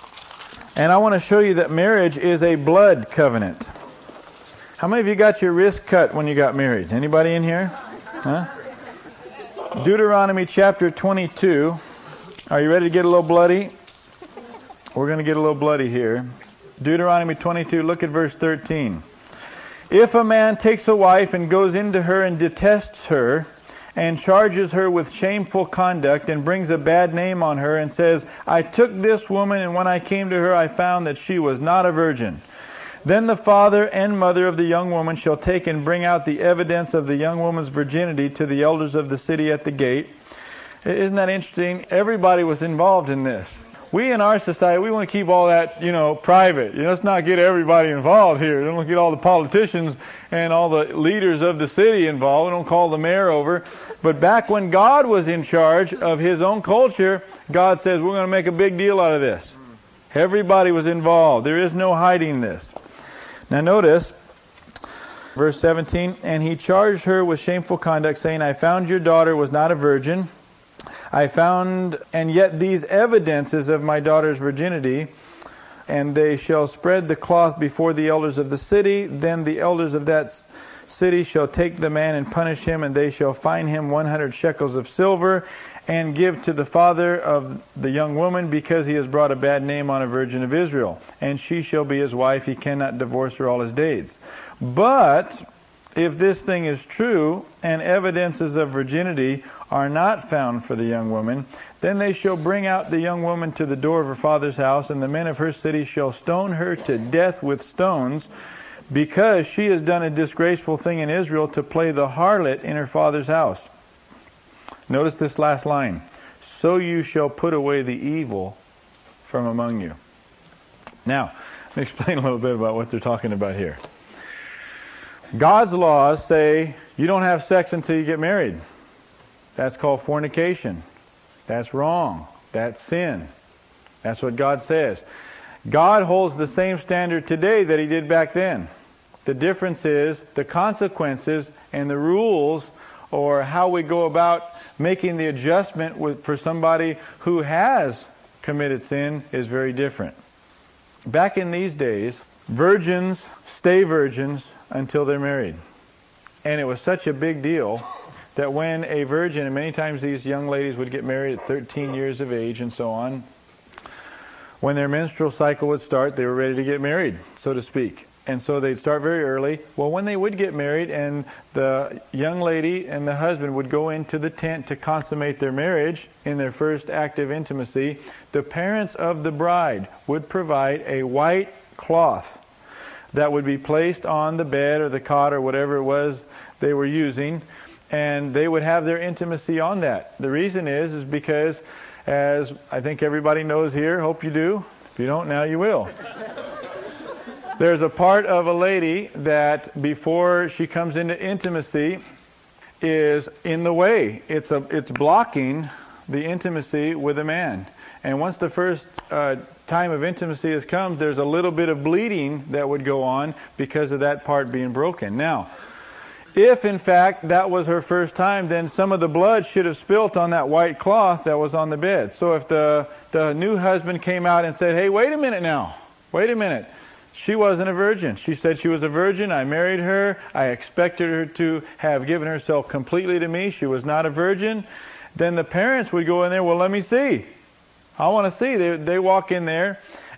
And I want to show you that marriage is a blood covenant. How many of you got your wrist cut when you got married? Anybody in here? Huh? Deuteronomy chapter 22. Are you ready to get a little bloody? We're going to get a little bloody here. Deuteronomy 22, look at verse 13. If a man takes a wife and goes into her and detests her and charges her with shameful conduct and brings a bad name on her and says, I took this woman and when I came to her I found that she was not a virgin. Then the father and mother of the young woman shall take and bring out the evidence of the young woman's virginity to the elders of the city at the gate. Isn't that interesting? Everybody was involved in this. We in our society, we want to keep all that, private. Let's not get everybody involved here. Don't get all the politicians and all the leaders of the city involved. We don't call the mayor over. But back when God was in charge of His own culture, God says, we're going to make a big deal out of this. Everybody was involved. There is no hiding this. Now notice, verse 17, and he charged her with shameful conduct, saying, I found your daughter was not a virgin. I found, and yet these evidences of my daughter's virginity, and they shall spread the cloth before the elders of the city. Then the elders of that city shall take the man and punish him, and they shall fine him 100 shekels of silver, and give to the father of the young woman, because he has brought a bad name on a virgin of Israel. And she shall be his wife. He cannot divorce her all his days. But if this thing is true, and evidences of virginity are not found for the young woman, then they shall bring out the young woman to the door of her father's house, and the men of her city shall stone her to death with stones, because she has done a disgraceful thing in Israel to play the harlot in her father's house. Notice this last line. So you shall put away the evil from among you. Now, let me explain a little bit about what they're talking about here. God's laws say you don't have sex until you get married. That's called fornication. That's wrong. That's sin. That's what God says. God holds the same standard today that He did back then. The difference is the consequences and the rules, or how we go about making the adjustment for somebody who has committed sin, is very different. Back in these days, virgins stay virgins until they're married. And it was such a big deal that when a virgin, and many times these young ladies would get married at 13 years of age and so on, when their menstrual cycle would start, they were ready to get married, so to speak. And so they'd start very early. Well, when they would get married and the young lady and the husband would go into the tent to consummate their marriage in their first act of intimacy, the parents of the bride would provide a white cloth that would be placed on the bed or the cot or whatever it was they were using, and they would have their intimacy on that. The reason is because, as I think everybody knows here, hope you do. If you don't, now you will. There's a part of a lady that before she comes into intimacy is in the way. It's blocking the intimacy with a man. And once the first time of intimacy has come, there's a little bit of bleeding that would go on because of that part being broken. Now, if in fact that was her first time, then some of the blood should have spilt on that white cloth that was on the bed. So if the new husband came out and said, hey, wait a minute. She wasn't a virgin. She said she was a virgin. I married her. I expected her to have given herself completely to me. She was not a virgin. Then the parents would go in there, well, let me see. I want to see. They walk in there,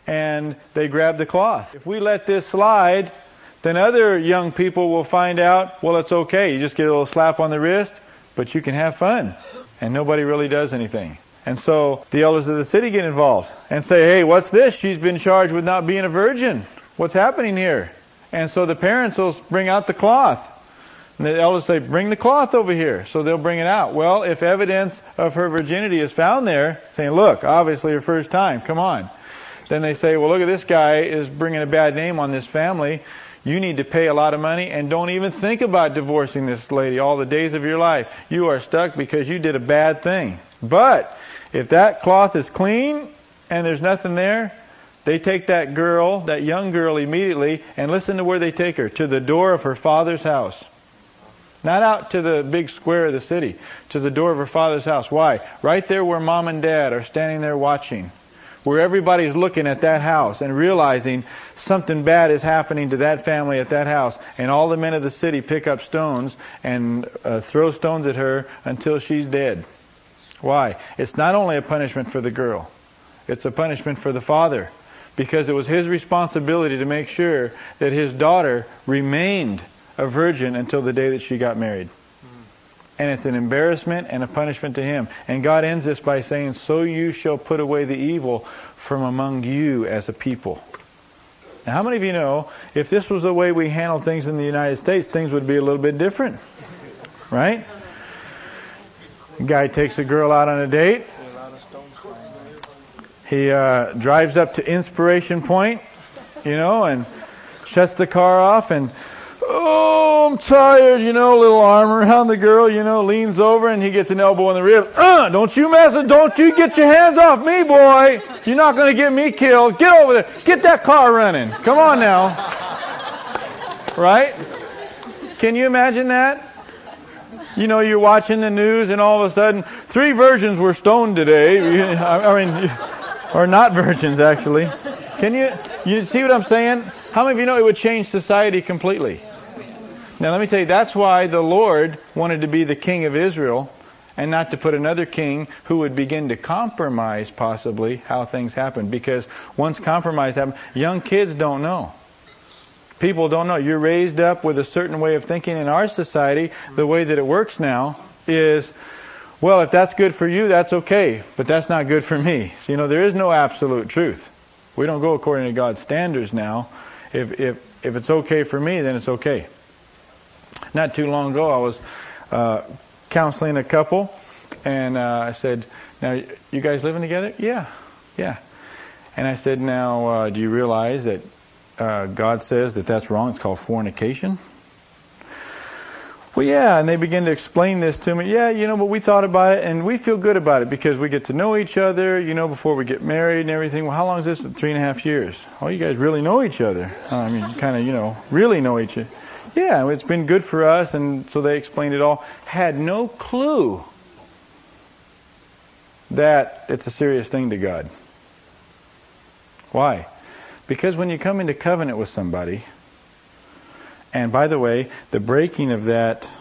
and they grab the cloth. If we let this slide, then other young people will find out, well, it's okay. You just get a little slap on the wrist, but you can have fun. And nobody really does anything. And so the elders of the city get involved and say, hey, what's this? She's been charged with not being a virgin. What's happening here? And so the parents will bring out the cloth. And the elders say, bring the cloth over here. So they'll bring it out. Well, if evidence of her virginity is found there, saying, look, obviously her first time, come on. Then they say, well, look at this guy is bringing a bad name on this family. You need to pay a lot of money and don't even think about divorcing this lady all the days of your life. You are stuck because you did a bad thing. But if that cloth is clean and there's nothing there, they take that girl, that young girl immediately, and listen to where they take her. To the door of her father's house. Not out to the big square of the city. To the door of her father's house. Why? Right there where mom and dad are standing there watching. Where everybody's looking at that house and realizing something bad is happening to that family at that house. And all the men of the city pick up stones and throw stones at her until she's dead. Why? It's not only a punishment for the girl. It's a punishment for the father. Because it was his responsibility to make sure that his daughter remained a virgin until the day that she got married. And it's an embarrassment and a punishment to him. And God ends this by saying, so you shall put away the evil from among you as a people. Now, how many of you know, if this was the way we handle things in the United States, things would be a little bit different. Right? A guy takes a girl out on a date. He drives up to Inspiration Point, and shuts the car off and, oh, I'm tired, little arm around the girl, leans over and he gets an elbow in the ribs. Don't you get your hands off me, boy. You're not going to get me killed. Get over there. Get that car running. Come on now. Right? Can you imagine that? You're watching the news and all of a sudden 3 virgins were stoned today. Or not virgins, actually. Can you see what I'm saying? How many of you know it would change society completely? Now let me tell you, that's why the Lord wanted to be the king of Israel and not to put another king who would begin to compromise possibly how things happen. Because once compromise happens, young kids don't know. People don't know. You're raised up with a certain way of thinking. In our society, the way that it works now is, well, if that's good for you, that's okay. But that's not good for me. So, there is no absolute truth. We don't go according to God's standards now. If it's okay for me, then it's okay. Not too long ago, I was counseling a couple, and I said, now, you guys living together? Yeah. And I said, now, do you realize that God says that that's wrong? It's called fornication. Well, yeah, and they began to explain this to me. Yeah, but we thought about it, and we feel good about it because we get to know each other, before we get married and everything. Well, how long is this? 3.5 years. Oh, you guys really know each other. Really know each other. Yeah, it's been good for us, and so they explained it all. Had no clue that it's a serious thing to God. Why? Because when you come into covenant with somebody, and by the way, the breaking of that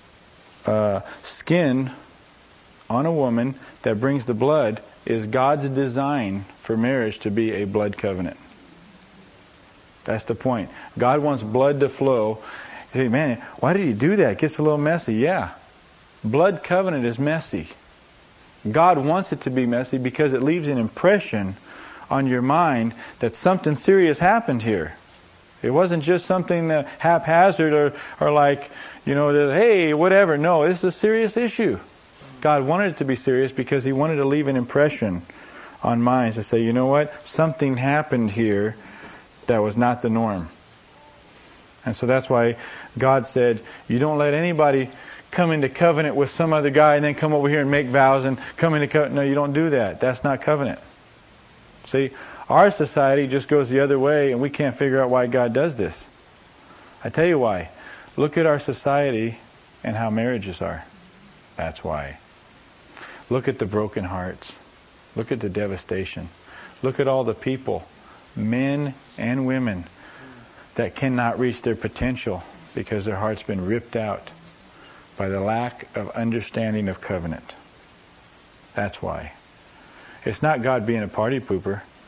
skin on a woman that brings the blood is God's design for marriage to be a blood covenant. That's the point. God wants blood to flow. You say, man, why did he do that? It gets a little messy. Yeah. Blood covenant is messy. God wants it to be messy because it leaves an impression on your mind that something serious happened here. It wasn't just something that haphazard or like, that, hey, whatever. No, this is a serious issue. God wanted it to be serious because he wanted to leave an impression on minds to say, you know what? Something happened here that was not the norm. And so that's why God said, you don't let anybody come into covenant with some other guy and then come over here and make vows and come into covenant. No, you don't do that. That's not covenant. See, our society just goes the other way and we can't figure out why God does this. I tell you why. Look at our society and how marriages are. That's why. Look at the broken hearts. Look at the devastation. Look at all the people, men and women, that cannot reach their potential because their heart's been ripped out by the lack of understanding of covenant. That's why. It's not God being a party pooper.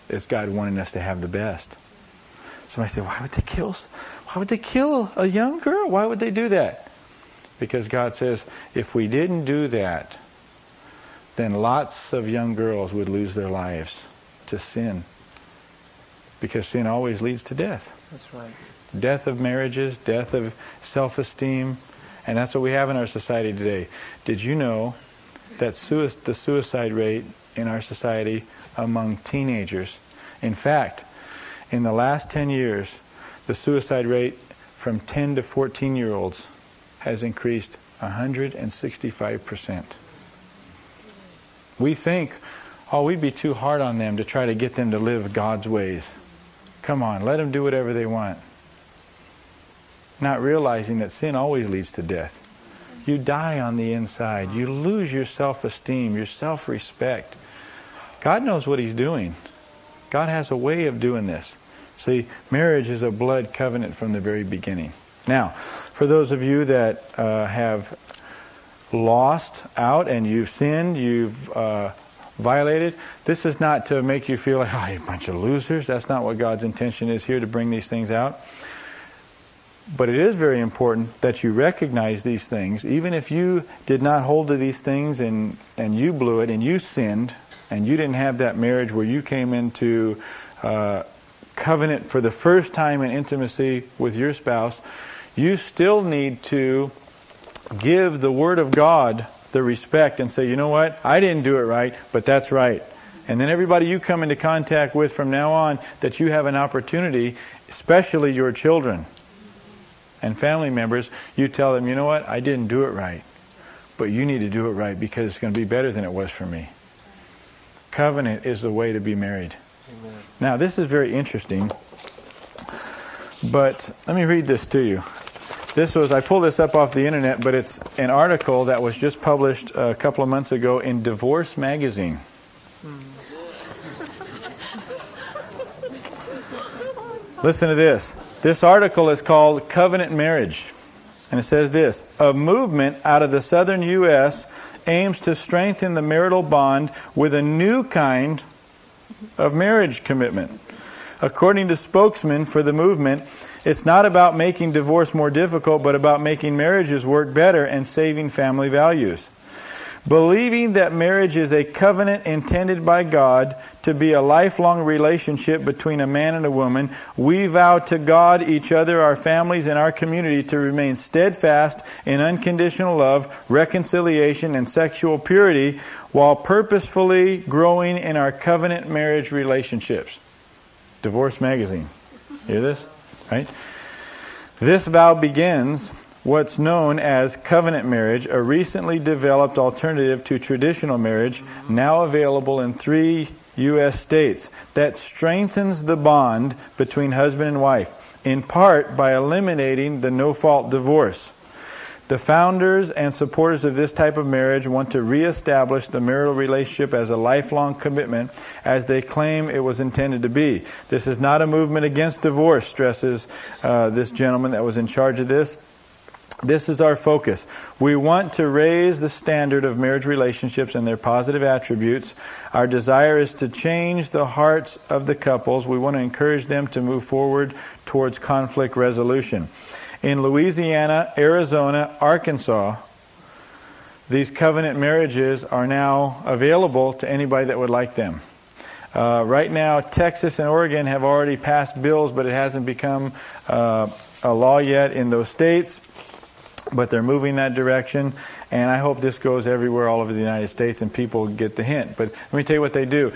it's God wanting us to have the best. Somebody say, why would they kill a young girl? Why would they do that? Because God says, if we didn't do that, then lots of young girls would lose their lives to sin. Because sin always leads to death. That's right. Death of marriages, death of self-esteem. And that's what we have in our society today. Did you know that the suicide rate in our society among teenagers, in fact, in the last 10 years, the suicide rate from 10 to 14-year-olds has increased 165%. We think, we'd be too hard on them to try to get them to live God's ways. Come on, let them do whatever they want. Not realizing that sin always leads to death. You die on the inside. You lose your self-esteem, your self-respect. God knows what He's doing. God has a way of doing this. See, marriage is a blood covenant from the very beginning. Now, for those of you that have lost out and you've sinned, you've violated, this is not to make you feel like, you're a bunch of losers. That's not what God's intention is here, to bring these things out. But it is very important that you recognize these things. Even if you did not hold to these things and you blew it and you sinned and you didn't have that marriage where you came into covenant for the first time in intimacy with your spouse, you still need to give the Word of God the respect and say, you know what, I didn't do it right, but that's right. And then everybody you come into contact with from now on, that you have an opportunity, especially your children and family members, you tell them, you know what, I didn't do it right, but you need to do it right because it's going to be better than it was for me. Covenant is the way to be married. Amen. Now, this is very interesting, but let me read this to you. I pulled this up off the internet, but it's an article that was just published a couple of months ago in Divorce Magazine. Listen to this. This article is called Covenant Marriage. And it says this: a movement out of the southern U.S. aims to strengthen the marital bond with a new kind of marriage commitment. According to spokesman for the movement, it's not about making divorce more difficult, but about making marriages work better and saving family values. Believing that marriage is a covenant intended by God to be a lifelong relationship between a man and a woman, we vow to God, each other, our families, and our community to remain steadfast in unconditional love, reconciliation, and sexual purity while purposefully growing in our covenant marriage relationships. Divorce Magazine. Hear this? Right? This vow begins what's known as covenant marriage, a recently developed alternative to traditional marriage, now available in 3 U.S. states, that strengthens the bond between husband and wife, in part by eliminating the no-fault divorce. The founders and supporters of this type of marriage want to reestablish the marital relationship as a lifelong commitment, as they claim it was intended to be. This is not a movement against divorce, stresses this gentleman that was in charge of this. This is our focus. We want to raise the standard of marriage relationships and their positive attributes. Our desire is to change the hearts of the couples. We want to encourage them to move forward towards conflict resolution. In Louisiana, Arizona, Arkansas, these covenant marriages are now available to anybody that would like them. Right now, Texas and Oregon have already passed bills, but it hasn't become a law yet in those states. But they're moving that direction, and I hope this goes everywhere all over the United States and people get the hint. But let me tell you what they do.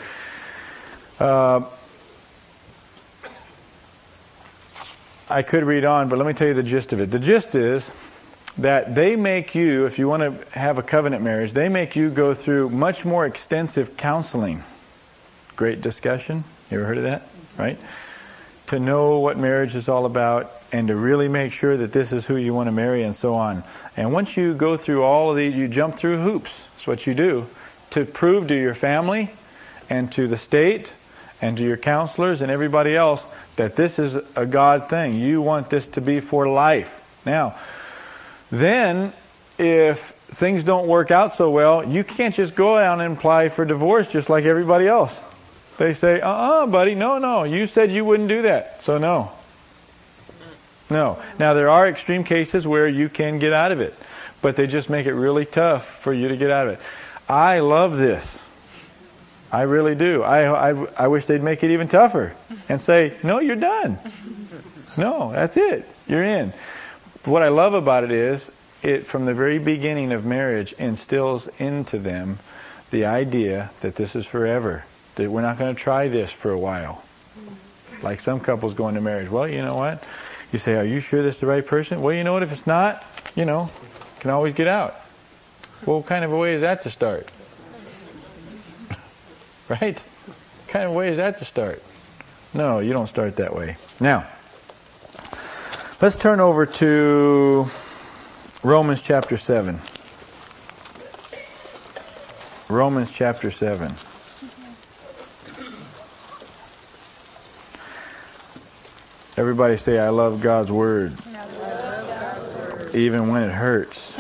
I could read on, but let me tell you the gist of it. The gist is that they make you, if you want to have a covenant marriage, they make you go through much more extensive counseling. Great discussion. You ever heard of that? Right? To know what marriage is all about and to really make sure that this is who you want to marry and so on. And once you go through all of these, you jump through hoops. That's what you do. To prove to your family and to the state and to your counselors and everybody else that this is a God thing. You want this to be for life. Now, then, if things don't work out so well, you can't just go out and apply for divorce just like everybody else. They say, buddy, no, you said you wouldn't do that. So no. No. Now, there are extreme cases where you can get out of it, but they just make it really tough for you to get out of it. I love this. I really do. I wish they'd make it even tougher and say, no, you're done. No, that's it. You're in. What I love about it is, it from the very beginning of marriage instills into them the idea that this is forever. That we're not going to try this for a while. Like some couples go into marriage. Well, you know what? You say, are you sure this is the right person? Well, you know what? If it's not, can always get out. Well, what kind of a way is that to start? Right? What kind of way is that to start? No, you don't start that way. Now, let's turn over to Romans chapter 7. Romans chapter 7. Everybody say, I love God's Word. Even when it hurts.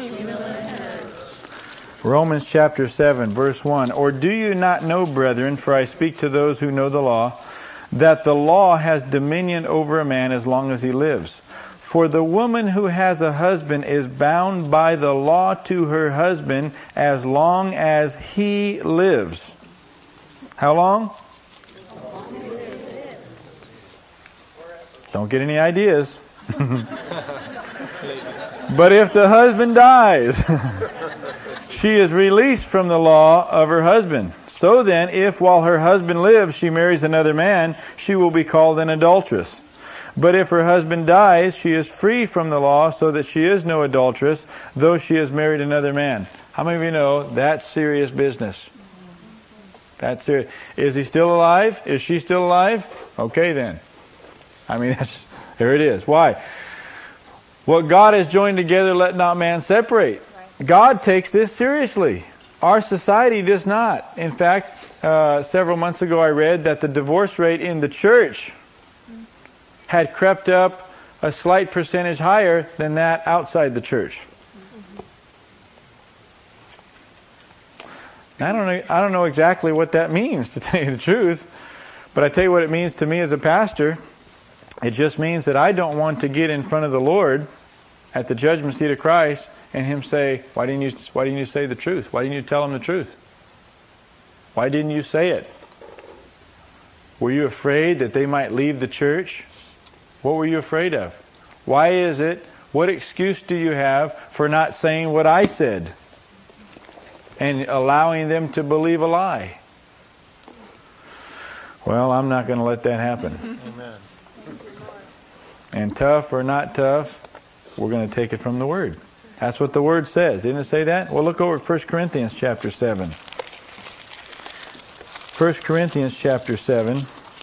Romans chapter 7, verse 1. Or do you not know, brethren, for I speak to those who know the law, that the law has dominion over a man as long as he lives? For the woman who has a husband is bound by the law to her husband as long as he lives. How long? Don't get any ideas. But if the husband dies, she is released from the law of her husband. So then, if while her husband lives she marries another man, she will be called an adulteress. But if her husband dies, she is free from the law, so that she is no adulteress, though she has married another man. How many of you know that's serious business? That's serious. Is he still alive? Is she still alive? Okay then. I mean, there it is. Why? What God has joined together, let not man separate. God takes this seriously. Our society does not. In fact, several months ago I read that the divorce rate in the church had crept up a slight percentage higher than that outside the church. I don't know exactly what that means, to tell you the truth, but I tell you what it means to me as a pastor. It just means that I don't want to get in front of the Lord at the judgment seat of Christ and Him say, why didn't you say the truth? Why didn't you tell them the truth? Why didn't you say it? Were you afraid that they might leave the church? What were you afraid of? Why is it? What excuse do you have for not saying what I said and allowing them to believe a lie? Well, I'm not going to let that happen. Amen. And tough or not tough, we're going to take it from the Word. That's what the Word says. Didn't it say that? Well, look over at 1 Corinthians chapter 7. 1 Corinthians chapter 7,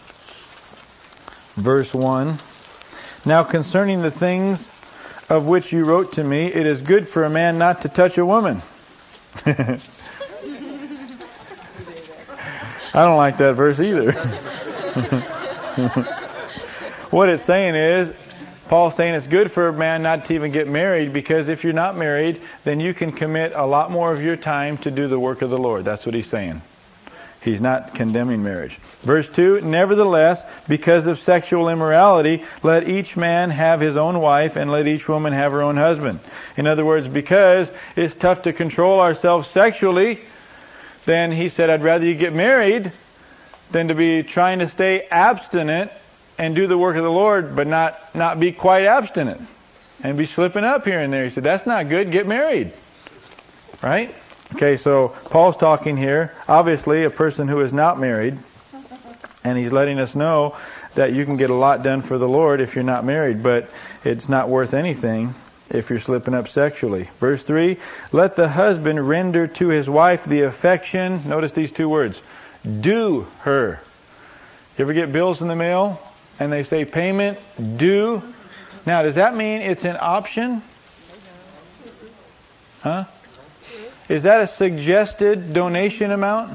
verse 1. Now concerning the things of which you wrote to me, it is good for a man not to touch a woman. I don't like that verse either. What it's saying is, Paul's saying it's good for a man not to even get married, because if you're not married, then you can commit a lot more of your time to do the work of the Lord. That's what he's saying. He's not condemning marriage. Verse 2, nevertheless, because of sexual immorality, let each man have his own wife, and let each woman have her own husband. In other words, because it's tough to control ourselves sexually, then he said, I'd rather you get married than to be trying to stay abstinent and do the work of the Lord, but not be quite abstinent and be slipping up here and there. He said, that's not good. Get married. Right? Okay, so Paul's talking here, obviously, a person who is not married, and he's letting us know that you can get a lot done for the Lord if you're not married, but it's not worth anything if you're slipping up sexually. Verse 3, let the husband render to his wife the affection, notice these two words, due her. You ever get bills in the mail and they say payment due? Now, does that mean it's an option? Huh? Is that a suggested donation amount?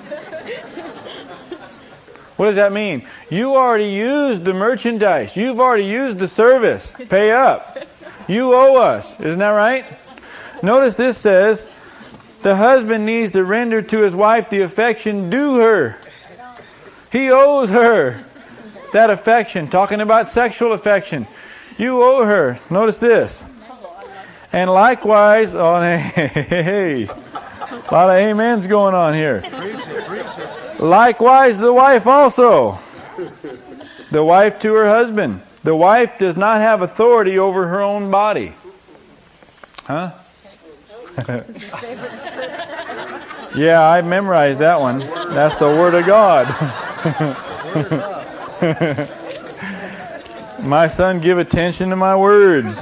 What does that mean? You already used the merchandise. You've already used the service. Pay up. You owe us. Isn't that right? Notice this says, the husband needs to render to his wife the affection due her. He owes her that affection. Talking about sexual affection. You owe her. Notice this. And likewise, hey, a lot of amens going on here. Likewise, the wife also. The wife to her husband. The wife does not have authority over her own body. Huh? Yeah, I memorized that one. That's the Word of God. My son, give attention to my words.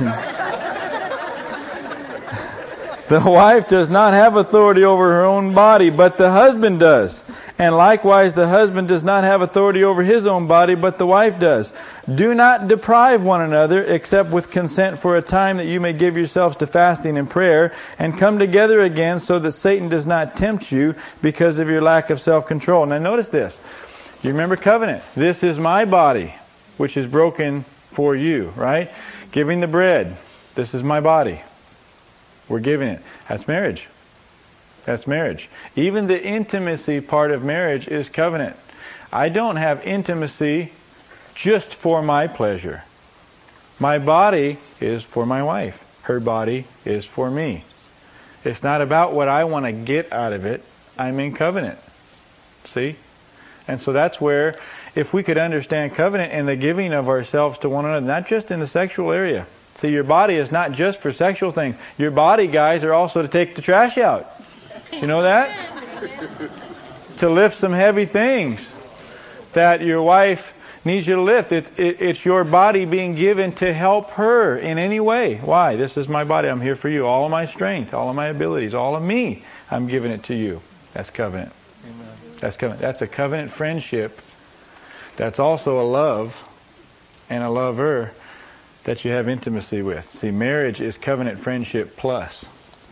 The wife does not have authority over her own body, but the husband does. And likewise, the husband does not have authority over his own body, but the wife does. Do not deprive one another, except with consent for a time, that you may give yourselves to fasting and prayer, and come together again, so that Satan does not tempt you because of your lack of self-control. Now notice this. You remember covenant. This is my body, which is broken for you, right? Giving the bread. This is my body. We're giving it. That's marriage. That's marriage. Even the intimacy part of marriage is covenant. I don't have intimacy just for my pleasure. My body is for my wife. Her body is for me. It's not about what I want to get out of it. I'm in covenant. See? And so that's where, if we could understand covenant and the giving of ourselves to one another, not just in the sexual area. See, your body is not just for sexual things. Your body, guys, are also to take the trash out. You know that? To lift some heavy things that your wife needs you to lift. It's your body being given to help her in any way. Why? This is my body. I'm here for you. All of my strength, all of my abilities, all of me, I'm giving it to you. That's covenant. Amen. That's covenant. That's a covenant friendship. That's also a love and a lover that you have intimacy with. See, marriage is covenant friendship plus.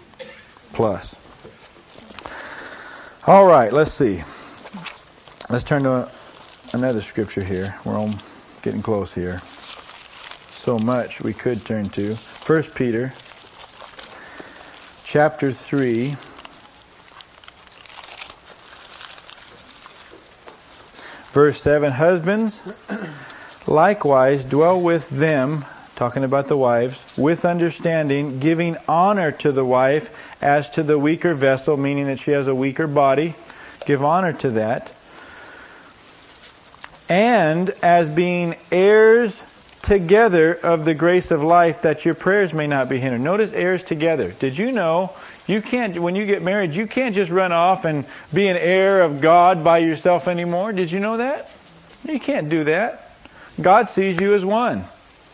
All right, let's see. Let's turn to another scripture here. We're all getting close here. So much we could turn to. 1 Peter chapter 3. Verse 7, husbands, likewise dwell with them, talking about the wives, with understanding, giving honor to the wife as to the weaker vessel, meaning that she has a weaker body. Give honor to that. And as being heirs together of the grace of life, that your prayers may not be hindered. Notice heirs together. Did you know you can't, when you get married, you can't just run off and be an heir of God by yourself anymore? Did you know that? You can't do that. God sees you as one.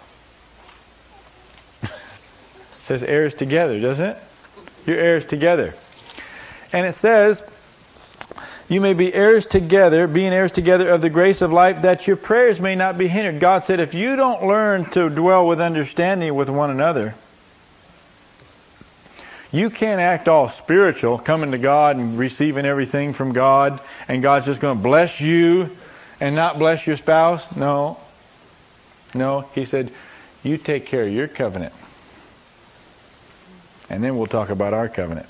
It says heirs together, doesn't it? You're heirs together. And it says, you may be heirs together, being heirs together of the grace of life, that your prayers may not be hindered. God said, if you don't learn to dwell with understanding with one another, you can't act all spiritual, coming to God and receiving everything from God, and God's just going to bless you and not bless your spouse. No. He said, you take care of your covenant. And then we'll talk about our covenant.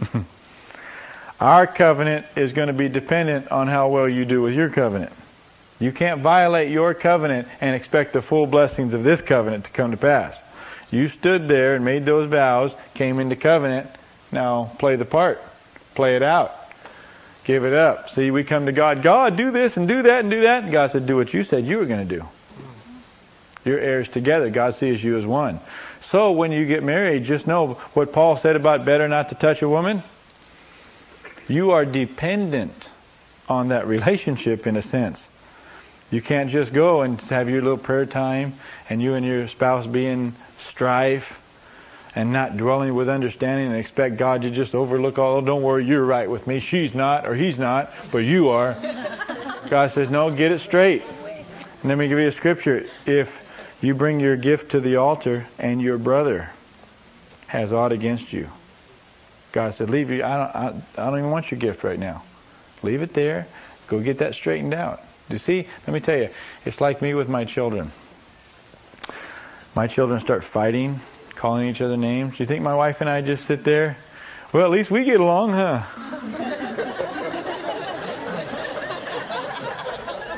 Our covenant is going to be dependent on how well you do with your covenant. You can't violate your covenant and expect the full blessings of this covenant to come to pass. You stood there and made those vows, came into covenant. Now play the part. Play it out. Give it up. See, we come to God. God, do this and do that and do that. And God said, do what you said you were going to do. You're heirs together. God sees you as one. So when you get married, just know what Paul said about better not to touch a woman. You are dependent on that relationship in a sense. You can't just go and have your little prayer time and you and your spouse be in strife and not dwelling with understanding and expect God to just overlook all. Oh, don't worry, you're right with me. She's not or he's not, but you are. God says, no, get it straight. And let me give you a scripture. If you bring your gift to the altar and your brother has aught against you, God said, leave you. I don't even want your gift right now. Leave it there. Go get that straightened out. You see, let me tell you, it's like me with my children. My children start fighting, calling each other names. Do you think my wife and I just sit there? Well, at least we get along, huh?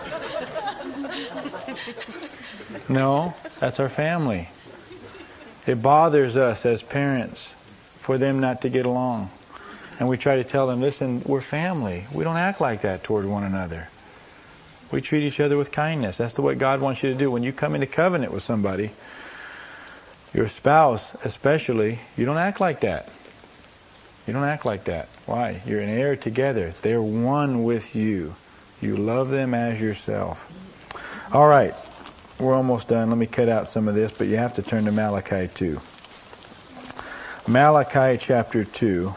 No, that's our family. It bothers us as parents for them not to get along. And we try to tell them, listen, we're family. We don't act like that toward one another. We treat each other with kindness. That's what God wants you to do. When you come into covenant with somebody, your spouse especially, you don't act like that. You don't act like that. Why? You're an heir together. They're one with you. You love them as yourself. All right. We're almost done. Let me cut out some of this, but you have to turn to Malachi 2. Malachi chapter 2.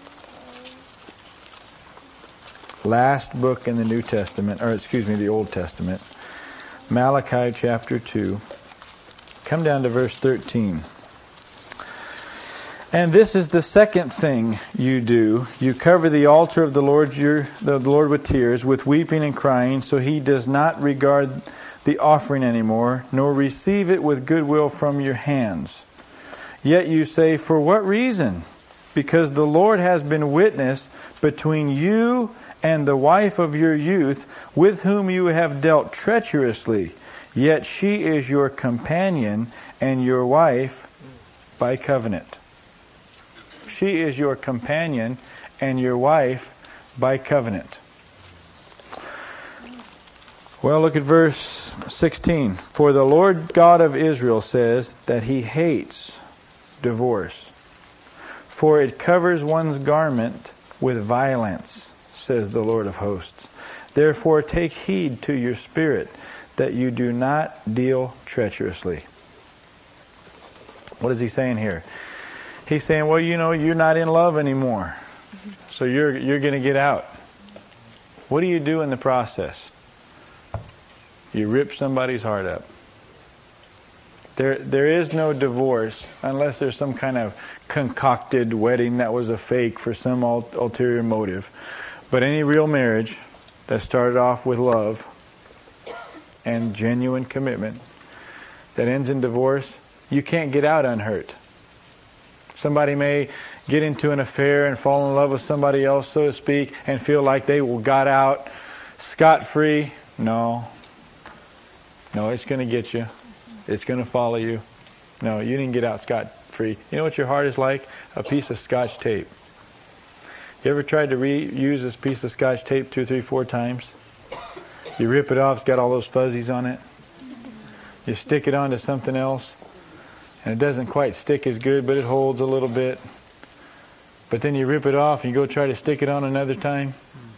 Last book in the New Testament, the Old Testament. Malachi chapter 2. Come down to verse 13. And this is the second thing you do. You cover the altar of the Lord with tears, with weeping and crying, so He does not regard the offering anymore, nor receive it with goodwill from your hands. Yet you say, for what reason? Because the Lord has been witness between you and the wife of your youth, with whom you have dealt treacherously. Yet she is your companion and your wife by covenant. She is your companion and your wife by covenant. Well, look at verse 16. For the Lord God of Israel says that He hates divorce, for it covers one's garment with violence, says the Lord of hosts. Therefore take heed to your spirit, that you do not deal treacherously. What is He saying here? He's saying, well, you're not in love anymore, so you're going to get out. What do you do in the process? You rip somebody's heart up. There is no divorce unless there's some kind of concocted wedding that was a fake for some ulterior motive. But any real marriage that started off with love and genuine commitment that ends in divorce, you can't get out unhurt. Somebody may get into an affair and fall in love with somebody else, so to speak, and feel like they got out scot-free. No, it's going to get you. It's going to follow you. No, you didn't get out scot-free. You know what your heart is like? A piece of Scotch tape. You ever tried to reuse this piece of Scotch tape 2, 3, 4 times? You rip it off, it's got all those fuzzies on it. You stick it onto something else, and it doesn't quite stick as good, but it holds a little bit. But then you rip it off and you go try to stick it on another time,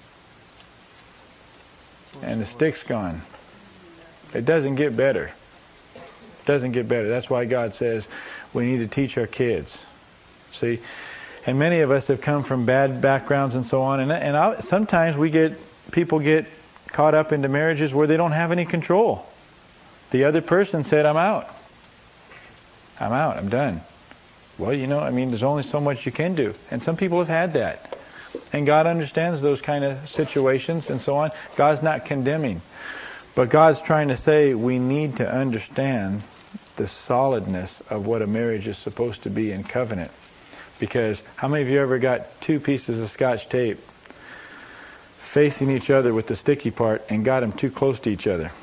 and the stick's gone. It doesn't get better. It doesn't get better. That's why God says we need to teach our kids. See? And many of us have come from bad backgrounds and so on. And sometimes people get caught up into marriages where they don't have any control. The other person said, I'm out. I'm done. Well, there's only so much you can do. And some people have had that. And God understands those kind of situations and so on. God's not condemning. But God's trying to say we need to understand the solidness of what a marriage is supposed to be in covenant. Because how many of you ever got 2 pieces of Scotch tape facing each other with the sticky part and got them too close to each other?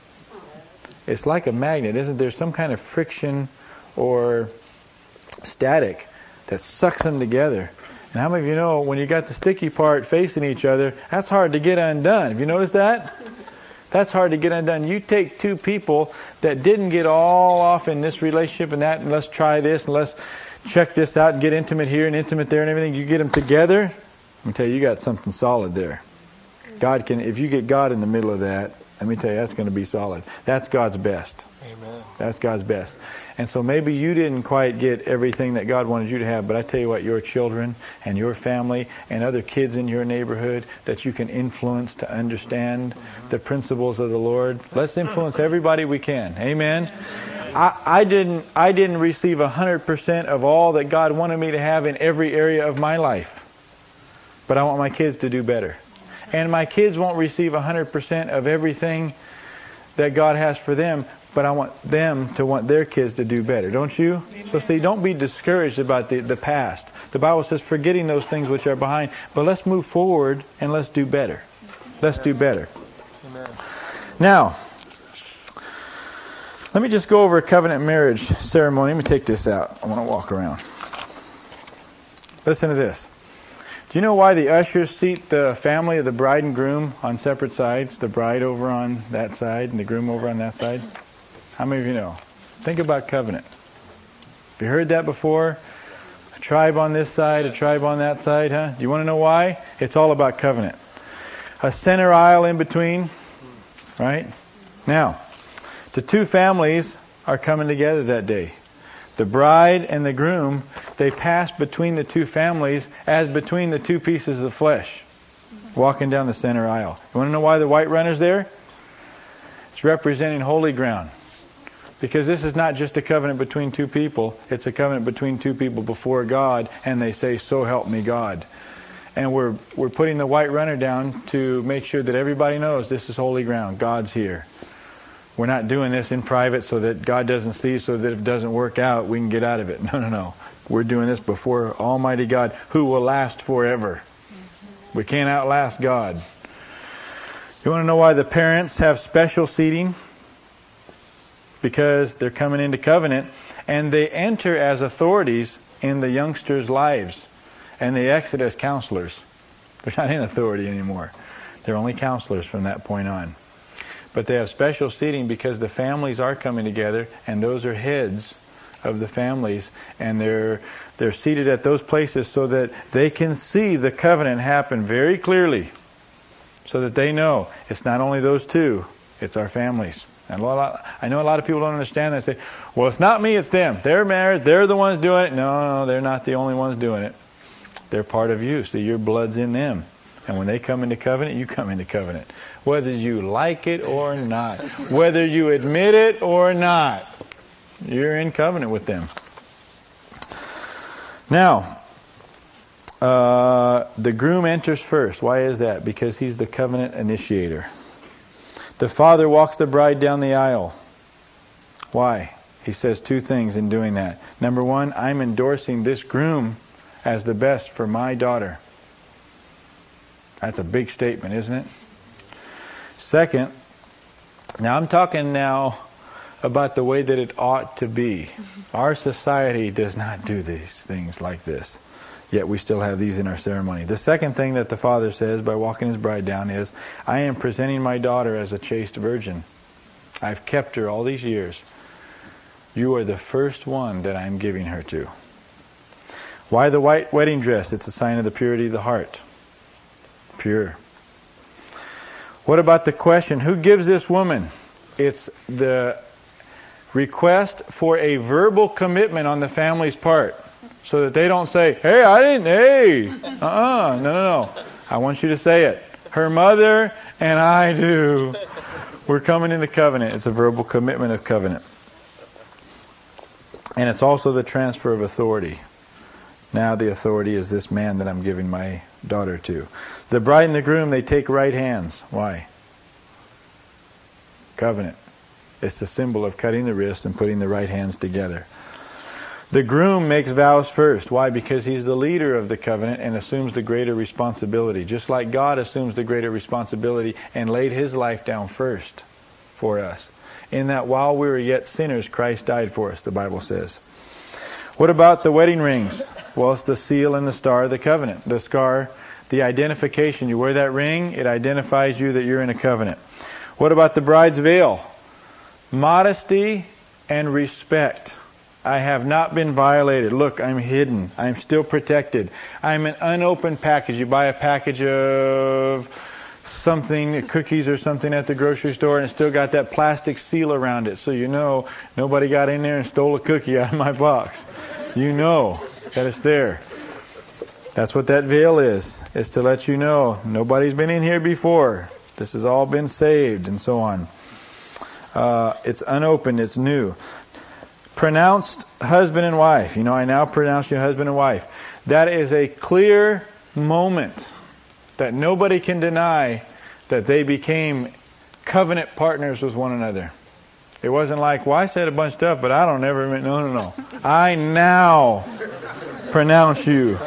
It's like a magnet, isn't there? Some kind of friction or static that sucks them together. And how many of you know when you got the sticky part facing each other, that's hard to get undone. Have you noticed that? That's hard to get undone. You take 2 people that didn't get all off in this relationship and that, and let's try this, and let's check this out and get intimate here and intimate there and everything. You get them together, I'm going to tell you got something solid there. God can, if you get God in the middle of that, let me tell you, that's going to be solid. That's God's best. Amen. That's God's best. And so maybe you didn't quite get everything that God wanted you to have, but I tell you what, your children and your family and other kids in your neighborhood that you can influence to understand the principles of the Lord. Let's influence everybody we can. Amen. I didn't receive 100% of all that God wanted me to have in every area of my life. But I want my kids to do better. And my kids won't receive 100% of everything that God has for them, but I want them to want their kids to do better. Don't you? Amen. So see, don't be discouraged about the past. The Bible says forgetting those things which are behind. But let's move forward and let's do better. Let's do better. Amen. Now, Let me just go over a covenant marriage ceremony. Let me take this out. I want to walk around. Listen to this. Do you know why the ushers seat the family of the bride and groom on separate sides? The bride over on that side and the groom over on that side? How many of you know? Think about covenant. Have you heard that before? A tribe on this side, a tribe on that side, huh? Do you want to know why? It's all about covenant. A center aisle in between, right? Now, the two families are coming together that day. The bride and the groom, they pass between the two families as between the two pieces of flesh, walking down the center aisle. You want to know why the white runner's there? It's representing holy ground. Because this is not just a covenant between two people, it's a covenant between two people before God, and they say, "So help me God." And we're putting the white runner down to make sure that everybody knows this is holy ground. God's here. We're not doing this in private so that God doesn't see, so that if it doesn't work out, we can get out of it. No. We're doing this before Almighty God, who will last forever. We can't outlast God. You want to know why the parents have special seating? Because they're coming into covenant, and they enter as authorities in the youngsters' lives, and they exit as counselors. They're not in authority anymore. They're only counselors from that point on. But they have special seating because the families are coming together, and those are heads of the families, and they're seated at those places so that they can see the covenant happen very clearly, so that they know it's not only those two, it's our families. And I know a lot of people don't understand that. They say, "Well, it's not me, it's them. They're married, they're the ones doing it." No, they're not the only ones doing it. They're part of you. See, your blood's in them. And when they come into covenant, you come into covenant. Whether you like it or not. Whether you admit it or not. You're in covenant with them. Now, the groom enters first. Why is that? Because he's the covenant initiator. The father walks the bride down the aisle. Why? He says two things in doing that. Number one, I'm endorsing this groom as the best for my daughter. That's a big statement, isn't it? Second, now I'm talking now about the way that it ought to be. Our society does not do these things like this. Yet we still have these in our ceremony. The second thing that the father says by walking his bride down is, I am presenting my daughter as a chaste virgin. I've kept her all these years. You are the first one that I'm giving her to. Why the white wedding dress? It's a sign of the purity of the heart. Pure. What about the question, who gives this woman? It's the request for a verbal commitment on the family's part. So that they don't say, "Hey, I didn't, hey." No. I want you to say it. Her mother and I do. We're coming into covenant. It's a verbal commitment of covenant. And it's also the transfer of authority. Now the authority is this man that I'm giving my daughter to. The bride and the groom, they take right hands. Why? Covenant. It's the symbol of cutting the wrists and putting the right hands together. The groom makes vows first. Why? Because he's the leader of the covenant and assumes the greater responsibility. Just like God assumes the greater responsibility and laid his life down first for us. In that while we were yet sinners, Christ died for us, the Bible says. What about the wedding rings? Well, it's the seal and the star of the covenant. The scar, the identification. You wear that ring, it identifies you that you're in a covenant. What about the bride's veil? Modesty and respect. I have not been violated. Look, I'm hidden. I'm still protected. I'm an unopened package. You buy a package of something, cookies or something at the grocery store, and it's still got that plastic seal around it. So you know nobody got in there and stole a cookie out of my box. You know that it's there. That's what that veil is. It's to let you know nobody's been in here before. This has all been saved and so on. It's unopened. It's new. Pronounced husband and wife. You know, I now pronounce you husband and wife. That is a clear moment that nobody can deny that they became covenant partners with one another. It wasn't like, well, I said a bunch of stuff, but I don't ever admit. No. I now pronounce you.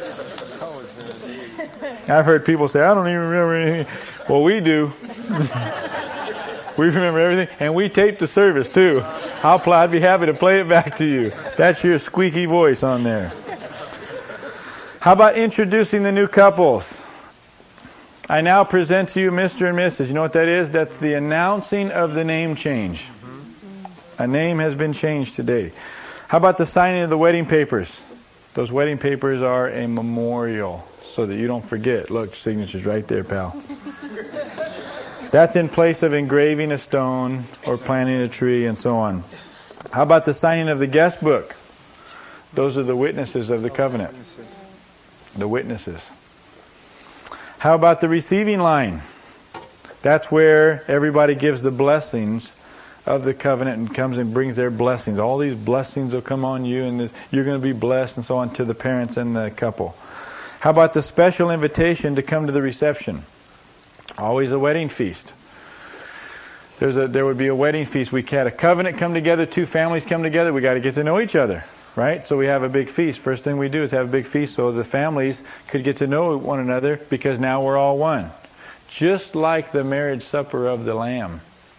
I've heard people say, I don't even remember anything. Well, we do. We remember everything, and we tape the service too. I'd be happy to play it back to you. That's your squeaky voice on there. How about introducing the new couples? I now present to you Mr. and Mrs. You know what that is? That's the announcing of the name change. A name has been changed today. How about the signing of the wedding papers? Those wedding papers are a memorial so that you don't forget. Look, signature's right there, pal. That's in place of engraving a stone or planting a tree and so on. How about the signing of the guest book? Those are the witnesses of the covenant. The witnesses. How about the receiving line? That's where everybody gives the blessings of the covenant and comes and brings their blessings. All these blessings will come on you and you're going to be blessed and so on to the parents and the couple. How about the special invitation to come to the reception? Always a wedding feast. There would be a wedding feast. We had a covenant come together, two families come together. We got to get to know each other, right? So we have a big feast. First thing we do is have a big feast so the families could get to know one another because now we're all one. Just like the marriage supper of the Lamb,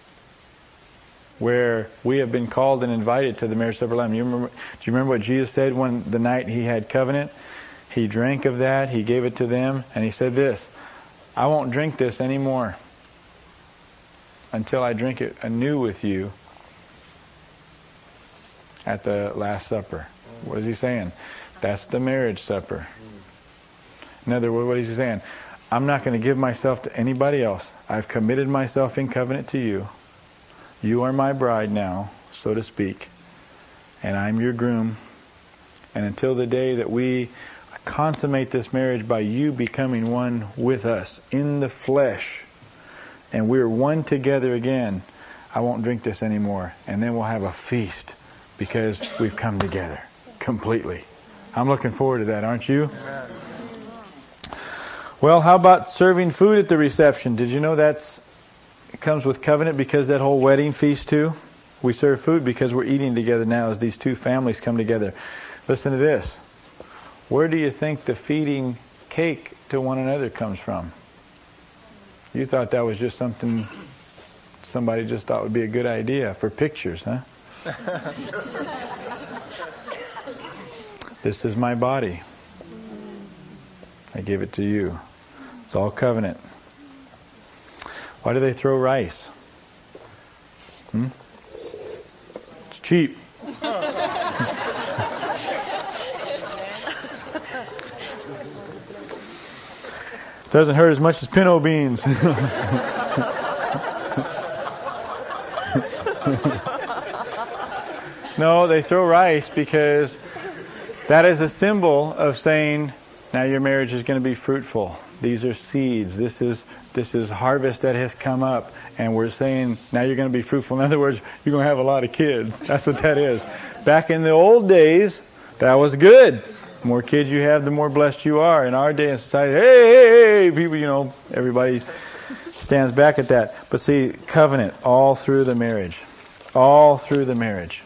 where we have been called and invited to the marriage supper of the Lamb. Do you remember what Jesus said when the night he had covenant? He drank of that, he gave it to them, and he said this, I won't drink this anymore until I drink it anew with you at the Last Supper. What is he saying? That's the marriage supper. In other words, what is he saying? I'm not going to give myself to anybody else. I've committed myself in covenant to you. You are my bride now, so to speak, and I'm your groom. And until the day that we consummate this marriage by you becoming one with us in the flesh, and we're one together again, I won't drink this anymore. And then we'll have a feast because we've come together completely. I'm looking forward to that, aren't you? Amen. Well, how about serving food at the reception? Did you know it comes with covenant because that whole wedding feast too? We serve food because we're eating together now as these two families come together. Listen to this. Where do you think the feeding cake to one another comes from? You thought that was just something somebody just thought would be a good idea for pictures, huh? This is my body. I give it to you. It's all covenant. Why do they throw rice? It's cheap. Doesn't hurt as much as pinto beans. No, they throw rice because that is a symbol of saying, now your marriage is going to be fruitful. These are seeds. This is harvest that has come up. And we're saying, now you're going to be fruitful. In other words, you're going to have a lot of kids. That's what that is. Back in the old days, that was good. The more kids you have, the more blessed you are. In our day in society, hey, people, everybody stands back at that. But see, covenant all through the marriage. All through the marriage.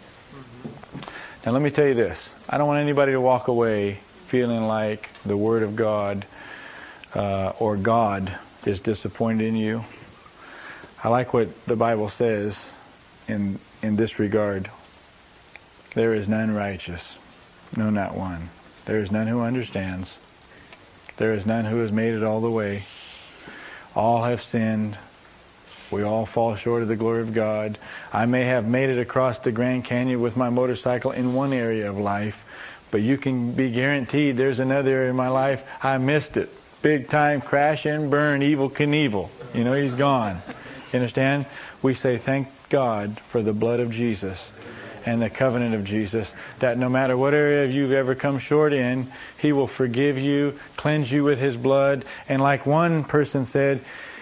Now let me tell you this. I don't want anybody to walk away feeling like the Word of God or God is disappointed in you. I like what the Bible says in this regard. There is none righteous, no, not one. There is none who understands. There is none who has made it all the way. All have sinned. We all fall short of the glory of God. I may have made it across the Grand Canyon with my motorcycle in one area of life, but you can be guaranteed there's another area of my life I missed it. Big time, crash and burn, Evel Knievel. He's gone. You understand? We say thank God for the blood of Jesus and the covenant of Jesus, that no matter what area you've ever come short in, He will forgive you, cleanse you with His blood. And like one person said,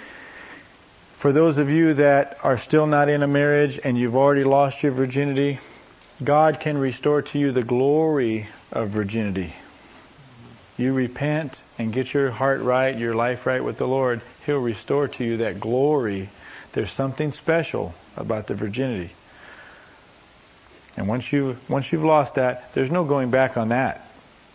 for those of you that are still not in a marriage and you've already lost your virginity, God can restore to you the glory of virginity. You repent and get your heart right, your life right with the Lord, He'll restore to you that glory. There's something special about the virginity. And once you've lost that, there's no going back on that.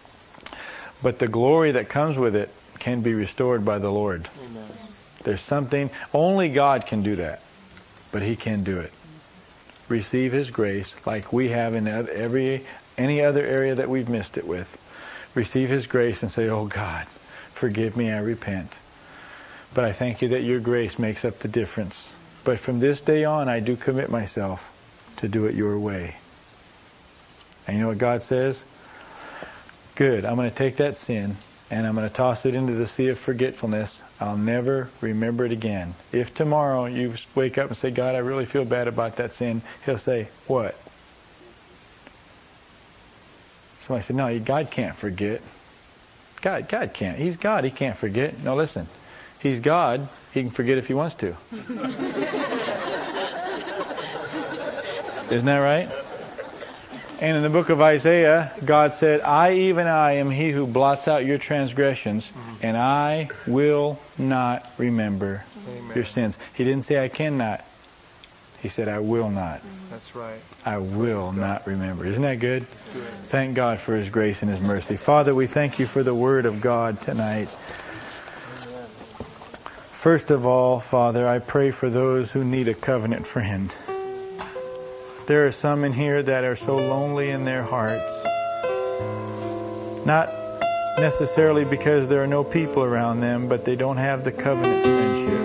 But the glory that comes with it can be restored by the Lord. Amen. There's something, only God can do that. But He can do it. receive His grace like we have in any other area that we've missed it with. Receive His grace and say, oh God, forgive me, I repent. But I thank you that your grace makes up the difference. But from this day on, I do commit myself to do it your way. And you know what God says? Good, I'm going to take that sin and I'm going to toss it into the sea of forgetfulness. I'll never remember it again. If tomorrow you wake up and say, God, I really feel bad about that sin, He'll say, what? Somebody said, no, God can't forget. God can't. He's God. He can't forget. No, listen. He's God. He can forget if He wants to. Isn't that right? And in the book of Isaiah, God said, I, even I, am He who blots out your transgressions, and I will not remember your sins. He didn't say I cannot. He said, I will not. That's right. I will not remember. Isn't that good? Thank God for His grace and His mercy. Father, we thank you for the Word of God tonight. First of all, Father, I pray for those who need a covenant friend. There are some in here that are so lonely in their hearts. Not necessarily because there are no people around them, but they don't have the covenant friendship.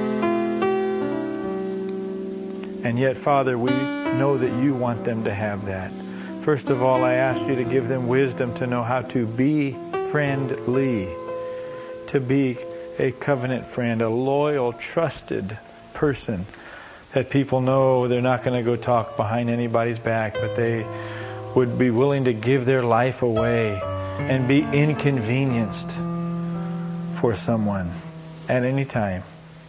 And yet, Father, we know that you want them to have that. First of all, I ask you to give them wisdom to know how to be friendly, to be a covenant friend, a loyal, trusted person that people know they're not going to go talk behind anybody's back, but they would be willing to give their life away and be inconvenienced for someone at any time.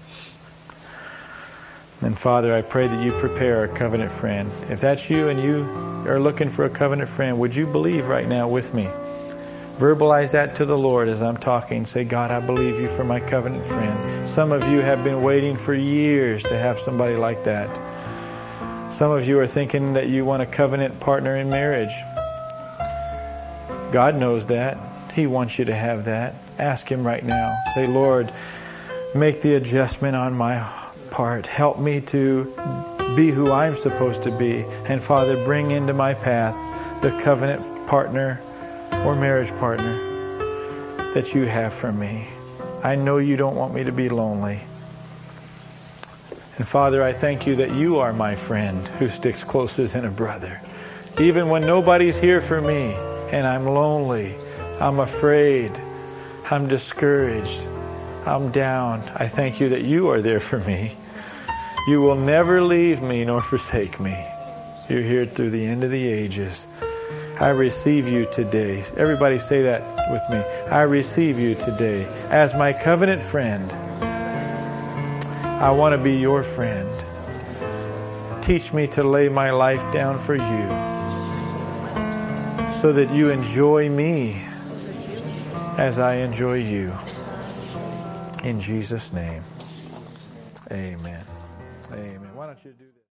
And Father, I pray that you prepare a covenant friend. If that's you and you are looking for a covenant friend, would you believe right now with me? Verbalize that to the Lord as I'm talking. Say, God, I believe you for my covenant friend. Some of you have been waiting for years to have somebody like that. Some of you are thinking that you want a covenant partner in marriage. God knows that. He wants you to have that. Ask Him right now. Say, Lord, make the adjustment on my part. Help me to be who I'm supposed to be. And Father, bring into my path the covenant partner or marriage partner that you have for me. I know you don't want me to be lonely. And Father, I thank you that you are my friend who sticks closer than a brother. Even when nobody's here for me and I'm lonely, I'm afraid, I'm discouraged, I'm down, I thank you that you are there for me. You will never leave me nor forsake me. You're here through the end of the ages. I receive you today. Everybody say that with me. I receive you today as my covenant friend. I want to be your friend. Teach me to lay my life down for you so that you enjoy me as I enjoy you. In Jesus' name, amen. Amen. Why don't you do that?